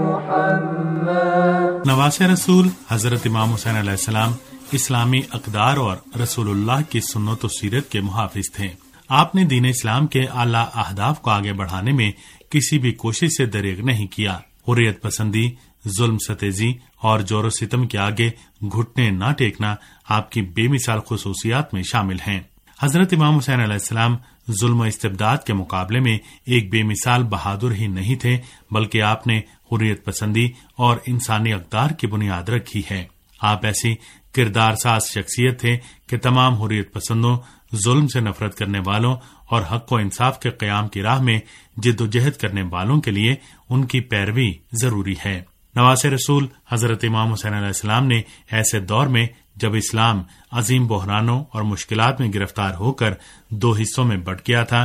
محمد. نواسے رسول حضرت امام حسین علیہ السلام اسلامی اقدار اور رسول اللہ کی سنت و سیرت کے محافظ تھے. آپ نے دین اسلام کے اعلیٰ اہداف کو آگے بڑھانے میں کسی بھی کوشش سے دریغ نہیں کیا. حریت پسندی، ظلم ستیزی اور جور و ستم کے آگے گھٹنے نہ ٹیکنا آپ کی بے مثال خصوصیات میں شامل ہیں. حضرت امام حسین علیہ السلام ظلم و استبداد کے مقابلے میں ایک بے مثال بہادر ہی نہیں تھے، بلکہ آپ نے حریت پسندی اور انسانی اقدار کی بنیاد رکھی ہے. آپ ایسی کردار ساز شخصیت تھے کہ تمام حریت پسندوں، ظلم سے نفرت کرنے والوں اور حق و انصاف کے قیام کی راہ میں جد و جہد کرنے والوں کے لیے ان کی پیروی ضروری ہے. نواسے رسول حضرت امام حسین علیہ السلام نے ایسے دور میں جب اسلام عظیم بحرانوں اور مشکلات میں گرفتار ہو کر دو حصوں میں بٹ گیا تھا،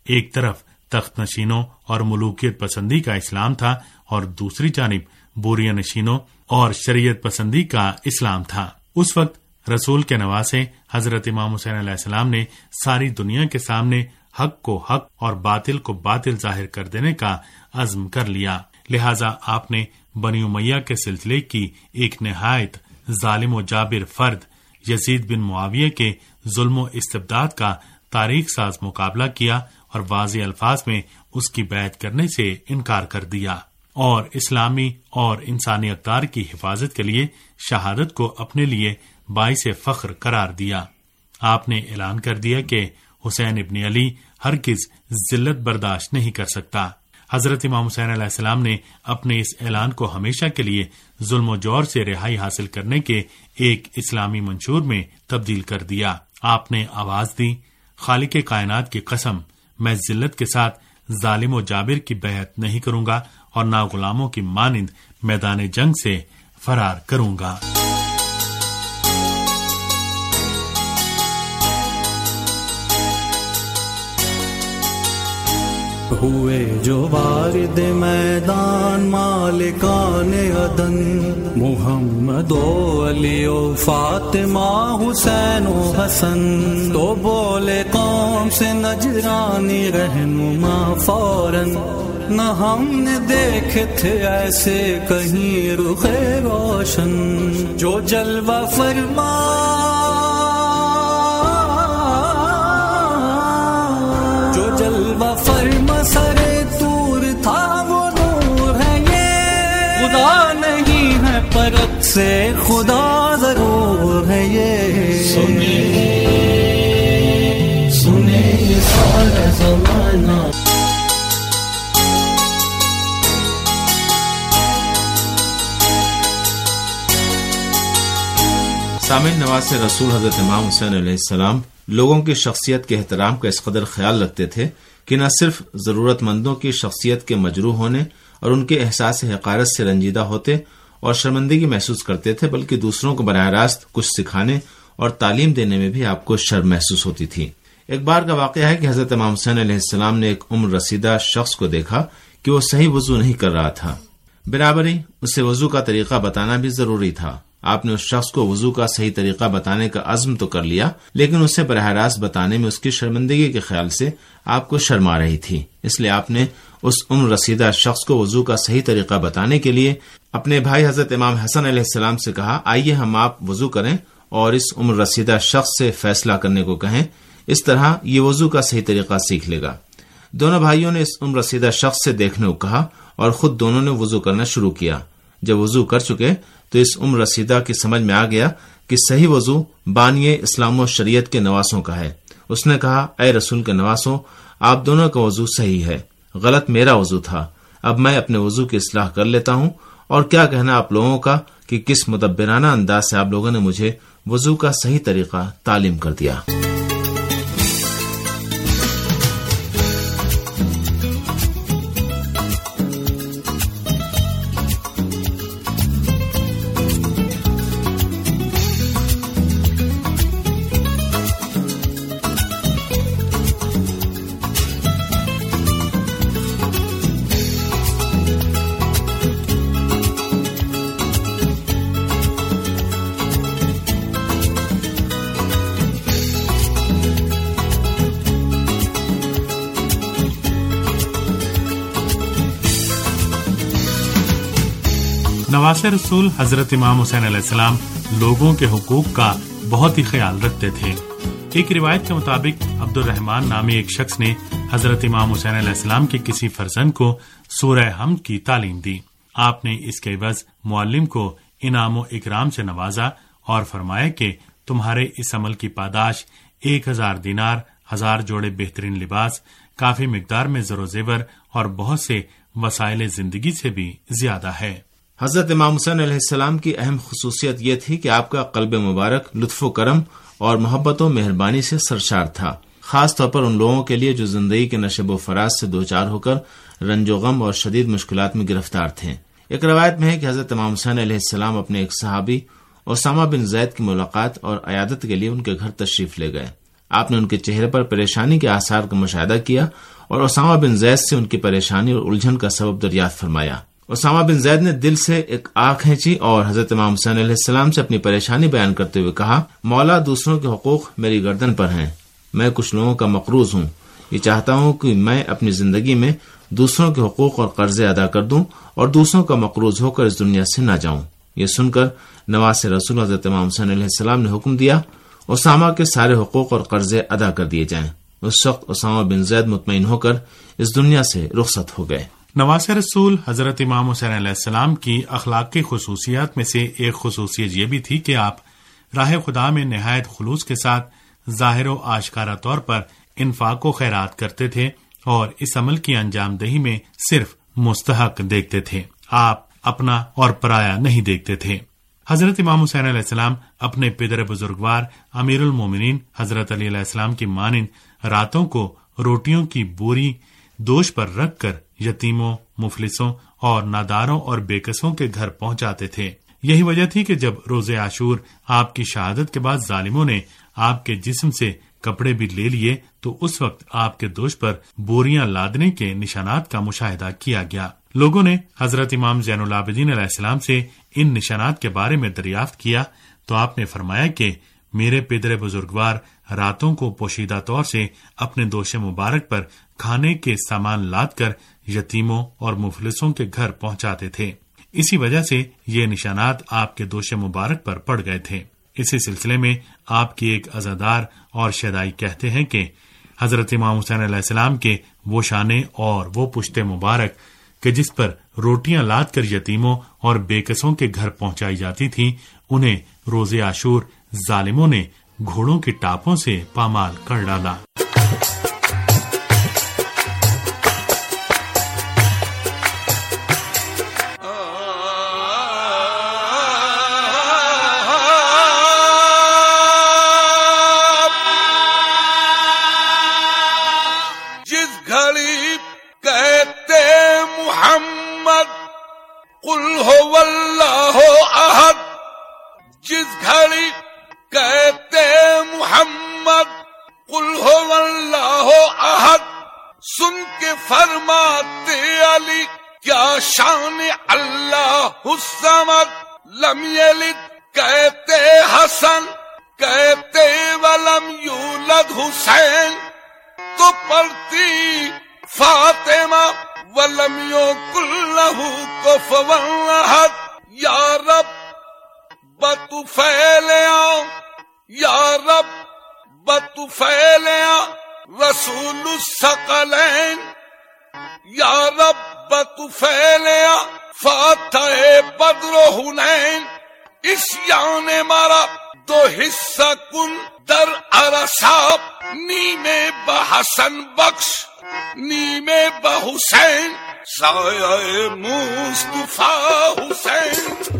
ایک طرف تخت نشینوں اور ملوکیت پسندی کا اسلام تھا اور دوسری جانب بوریہ نشینوں اور شریعت پسندی کا اسلام تھا۔ اس وقت رسول کے نواسے حضرت امام حسین علیہ السلام نے ساری دنیا کے سامنے حق کو حق اور باطل کو باطل ظاہر کر دینے کا عزم کر لیا، لہذا آپ نے بنی امیہ کے سلسلے کی ایک نہایت ظالم و جابر فرد یزید بن معاویہ کے ظلم و استبداد کا تاریخ ساز مقابلہ کیا اور واضح الفاظ میں اس کی بیعت کرنے سے انکار کر دیا اور اسلامی اور انسانی اقدار کی حفاظت کے لیے شہادت کو اپنے لیے باعث فخر قرار دیا۔ آپ نے اعلان کر دیا کہ حسین ابن علی ہرگز ذلت برداشت نہیں کر سکتا۔ حضرت امام حسین علیہ السلام نے اپنے اس اعلان کو ہمیشہ کے لیے ظلم و جور سے رہائی حاصل کرنے کے ایک اسلامی منشور میں تبدیل کر دیا۔ آپ نے آواز دی، خالق کائنات کی قسم، میں ذلت کے ساتھ ظالم و جابر کی بیعت نہیں کروں گا اور نہ غلاموں کی مانند میدان جنگ سے فرار کروں گا۔ ہوئے جو وارد میدان مالکان عدن، محمد و علی و فاطمہ حسین و حسن، تو بولے قوم سے نجرانی رہنما فوراً، نہ ہم نے دیکھے تھے ایسے کہیں رخ روشن، جو جلوہ فرما فرما سرے طور تھا وہ نور ہے یہ، خدا نہیں ہے پرت سے خدا ضرور ہے یہ، سنے یہ سارا زمانہ۔ سامعین، نواز رسول حضرت امام حسین علیہ السلام لوگوں کی شخصیت کے احترام کا اس قدر خیال رکھتے تھے کہ نہ صرف ضرورت مندوں کی شخصیت کے مجروح ہونے اور ان کے احساس حقارت سے رنجیدہ ہوتے اور شرمندگی محسوس کرتے تھے، بلکہ دوسروں کو براہ راست کچھ سکھانے اور تعلیم دینے میں بھی آپ کو شرم محسوس ہوتی تھی۔ ایک بار کا واقعہ ہے کہ حضرت امام حسین علیہ السلام نے ایک عمر رسیدہ شخص کو دیکھا کہ وہ صحیح وضو نہیں کر رہا تھا۔ برابری اسے وضو کا طریقہ بتانا بھی ضروری تھا۔ آپ نے اس شخص کو وضو کا صحیح طریقہ بتانے کا عزم تو کر لیا، لیکن اسے براہ راست بتانے میں اس کی شرمندگی کے خیال سے آپ کو شرم آ رہی تھی، اس لیے آپ نے اس عمر رسیدہ شخص کو وضو کا صحیح طریقہ بتانے کے لیے اپنے بھائی حضرت امام حسن علیہ السلام سے کہا، آئیے ہم آپ وضو کریں اور اس عمر رسیدہ شخص سے فیصلہ کرنے کو کہیں، اس طرح یہ وضو کا صحیح طریقہ سیکھ لے گا۔ دونوں بھائیوں نے اس عمر رسیدہ شخص سے دیکھنے کو کہا اور خود دونوں نے وضو کرنا شروع کیا۔ جب وضو کر چکے تو اس عمر رسیدہ کی سمجھ میں آ گیا کہ صحیح وضو بانی اسلام و شریعت کے نواسوں کا ہے۔ اس نے کہا، اے رسول کے نواسوں، آپ دونوں کا وضو صحیح ہے، غلط میرا وضو تھا، اب میں اپنے وضو کی اصلاح کر لیتا ہوں، اور کیا کہنا آپ لوگوں کا کہ کس مدبرانہ انداز سے آپ لوگوں نے مجھے وضو کا صحیح طریقہ تعلیم کر دیا۔ نواز رسول حضرت امام حسین علیہ السلام لوگوں کے حقوق کا بہت ہی خیال رکھتے تھے۔ ایک روایت کے مطابق عبد الرحمن نامی ایک شخص نے حضرت امام حسین علیہ السلام کے کسی فرزند کو سورہ حمد کی تعلیم دی۔ آپ نے اس کے عوض معلم کو انعام و اکرام سے نوازا اور فرمایا کہ تمہارے اس عمل کی پاداش 1000 دینار، 1000 جوڑے بہترین لباس، کافی مقدار میں زر و زیور اور بہت سے وسائل زندگی سے بھی زیادہ ہے۔ حضرت امام حسین علیہ السلام کی اہم خصوصیت یہ تھی کہ آپ کا قلب مبارک لطف و کرم اور محبت و مہربانی سے سرشار تھا، خاص طور پر ان لوگوں کے لیے جو زندگی کے نشب و فراز سے دوچار ہو کر رنج و غم اور شدید مشکلات میں گرفتار تھے۔ ایک روایت میں ہے کہ حضرت امام حسین علیہ السلام اپنے ایک صحابی اسامہ بن زید کی ملاقات اور عیادت کے لیے ان کے گھر تشریف لے گئے۔ آپ نے ان کے چہرے پر پریشانی کے آثار کا مشاہدہ کیا اور اسامہ بن زید سے ان کی پریشانی اور الجھن کا سبب دریافت فرمایا۔ اسامہ بن زید نے دل سے ایک آہ کھینچی اور حضرت امام حسین علیہ السلام سے اپنی پریشانی بیان کرتے ہوئے کہا، مولا دوسروں کے حقوق میری گردن پر ہیں، میں کچھ لوگوں کا مقروض ہوں، یہ چاہتا ہوں کہ میں اپنی زندگی میں دوسروں کے حقوق اور قرضے ادا کر دوں اور دوسروں کا مقروض ہو کر اس دنیا سے نہ جاؤں۔ یہ سن کر نواز رسول حضرت امام حسین علیہ السلام نے حکم دیا اسامہ کے سارے حقوق اور قرضے ادا کر دیے جائیں۔ اس وقت اسامہ بن زید مطمئن ہو کر اس دنیا سے رخصت ہو گئے۔ نواز رسول حضرت امام حسین علیہ السلام کی اخلاقی خصوصیات میں سے ایک خصوصیت یہ بھی تھی کہ آپ راہ خدا میں نہایت خلوص کے ساتھ ظاہر و آشکارا طور پر انفاق و خیرات کرتے تھے اور اس عمل کی انجام دہی میں صرف مستحق دیکھتے تھے، آپ اپنا اور پرایا نہیں دیکھتے تھے۔ حضرت امام حسین علیہ السلام اپنے پدر بزرگوار امیر المومنین حضرت علی علیہ السلام کی مانند راتوں کو روٹیوں کی بوری دوش پر رکھ کر یتیموں، مفلسوں اور ناداروں اور بےکسوں کے گھر پہنچاتے تھے۔ یہی وجہ تھی کہ جب روز عاشور آپ کی شہادت کے بعد ظالموں نے آپ کے جسم سے کپڑے بھی لے لیے تو اس وقت آپ کے دوش پر بوریاں لادنے کے نشانات کا مشاہدہ کیا گیا۔ لوگوں نے حضرت امام زین العابدین علیہ السلام سے ان نشانات کے بارے میں دریافت کیا تو آپ نے فرمایا کہ میرے پدر بزرگوار راتوں کو پوشیدہ طور سے اپنے دوش مبارک پر کھانے کے سامان لاد کر یتیموں اور مفلسوں کے گھر پہنچاتے تھے، اسی وجہ سے یہ نشانات آپ کے دوش مبارک پر پڑ گئے تھے۔ اسی سلسلے میں آپ کی ایک عزادار اور شیدائی کہتے ہیں کہ حضرت امام حسین علیہ السلام کے وہ شانے اور وہ پشت مبارک کہ جس پر روٹیاں لاد کر یتیموں اور بےکسوں کے گھر پہنچائی جاتی تھی، انہیں روز عاشور ظالموں نے گھوڑوں کی ٹاپوں سے پامال کر ڈالا۔ لم یلد کہتے حسن کہتے ولم یولد حسین، تو پڑھتی فاطمہ ولم یکن لہ کفوا احد۔ یا رب بطفیل یا رب بطفیل رسول الثقلین، یا رب بطفیل فاتح بدر و حنین۔ اس یان مارا دو حصہ کن در عرصاب، نیمے بحسن بخش نیمے بحسین، سایہ مصطفیٰ حسین،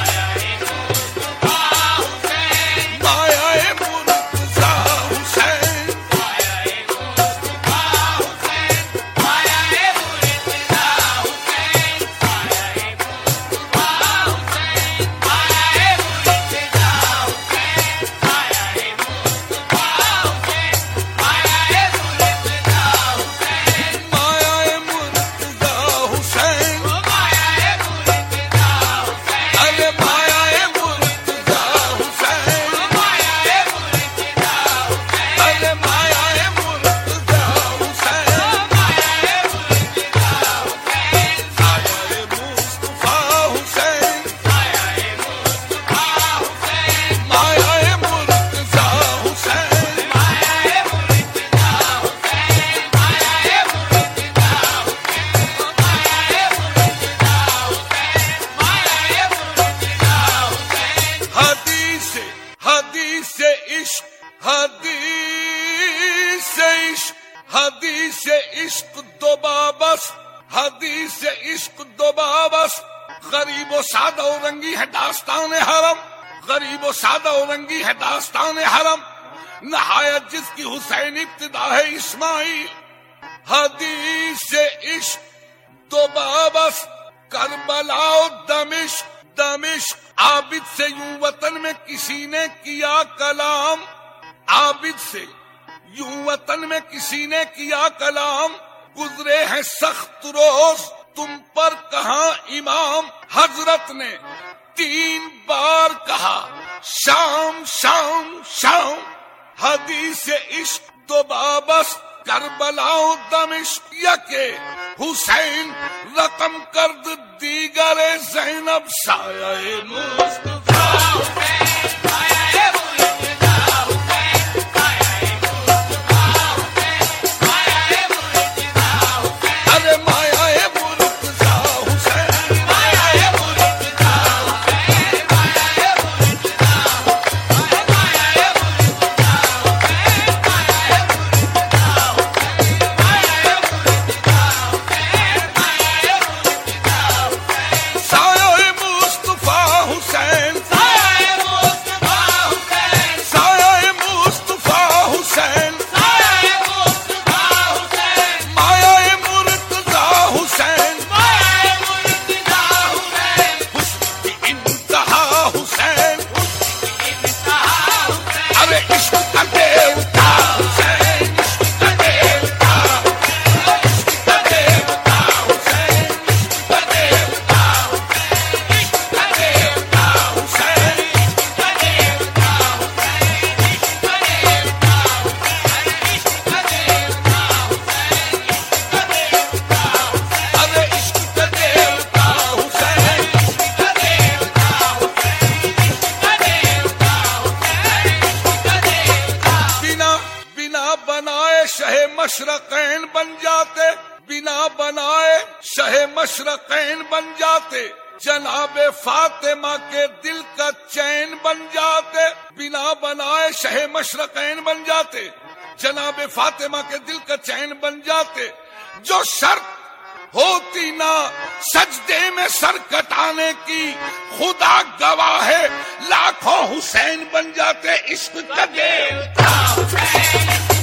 حدیث عشق دو بابس، غریب و سادہ و رنگی ہے داستان حرم، غریب و سادہ و رنگی ہے داستان حرم، نہایت جس کی حسین ابتدا ہے اسماعیل۔ حدیث عشق دو بابس، کربلا و دمشق، دمشق عابد سے یوں وطن میں کسی نے کیا کلام، عابد سے یوں وطن میں کسی نے کیا کلام، گزرے ہیں سخت روز تم پر کہاں امام، حضرت نے 3 بار کہا شام شام شام، حدیث عشق دو بابس کربلا و دمشق یکے، حسین رقم کرد دیگر زینب سایہ مصطفیٰ مشرقین بن جاتے، بنا بنائے شہ مشرقین بن جاتے، جناب فاطمہ کے دل کا چین بن جاتے، بنا بنائے شہ مشرقین بن جاتے، جناب فاطمہ کے دل کا چین بن جاتے، جو شرط ہوتی نہ سجدے میں سر کٹانے کی، خدا گواہ ہے لاکھوں حسین بن جاتے، عشق کا دیوتا حسین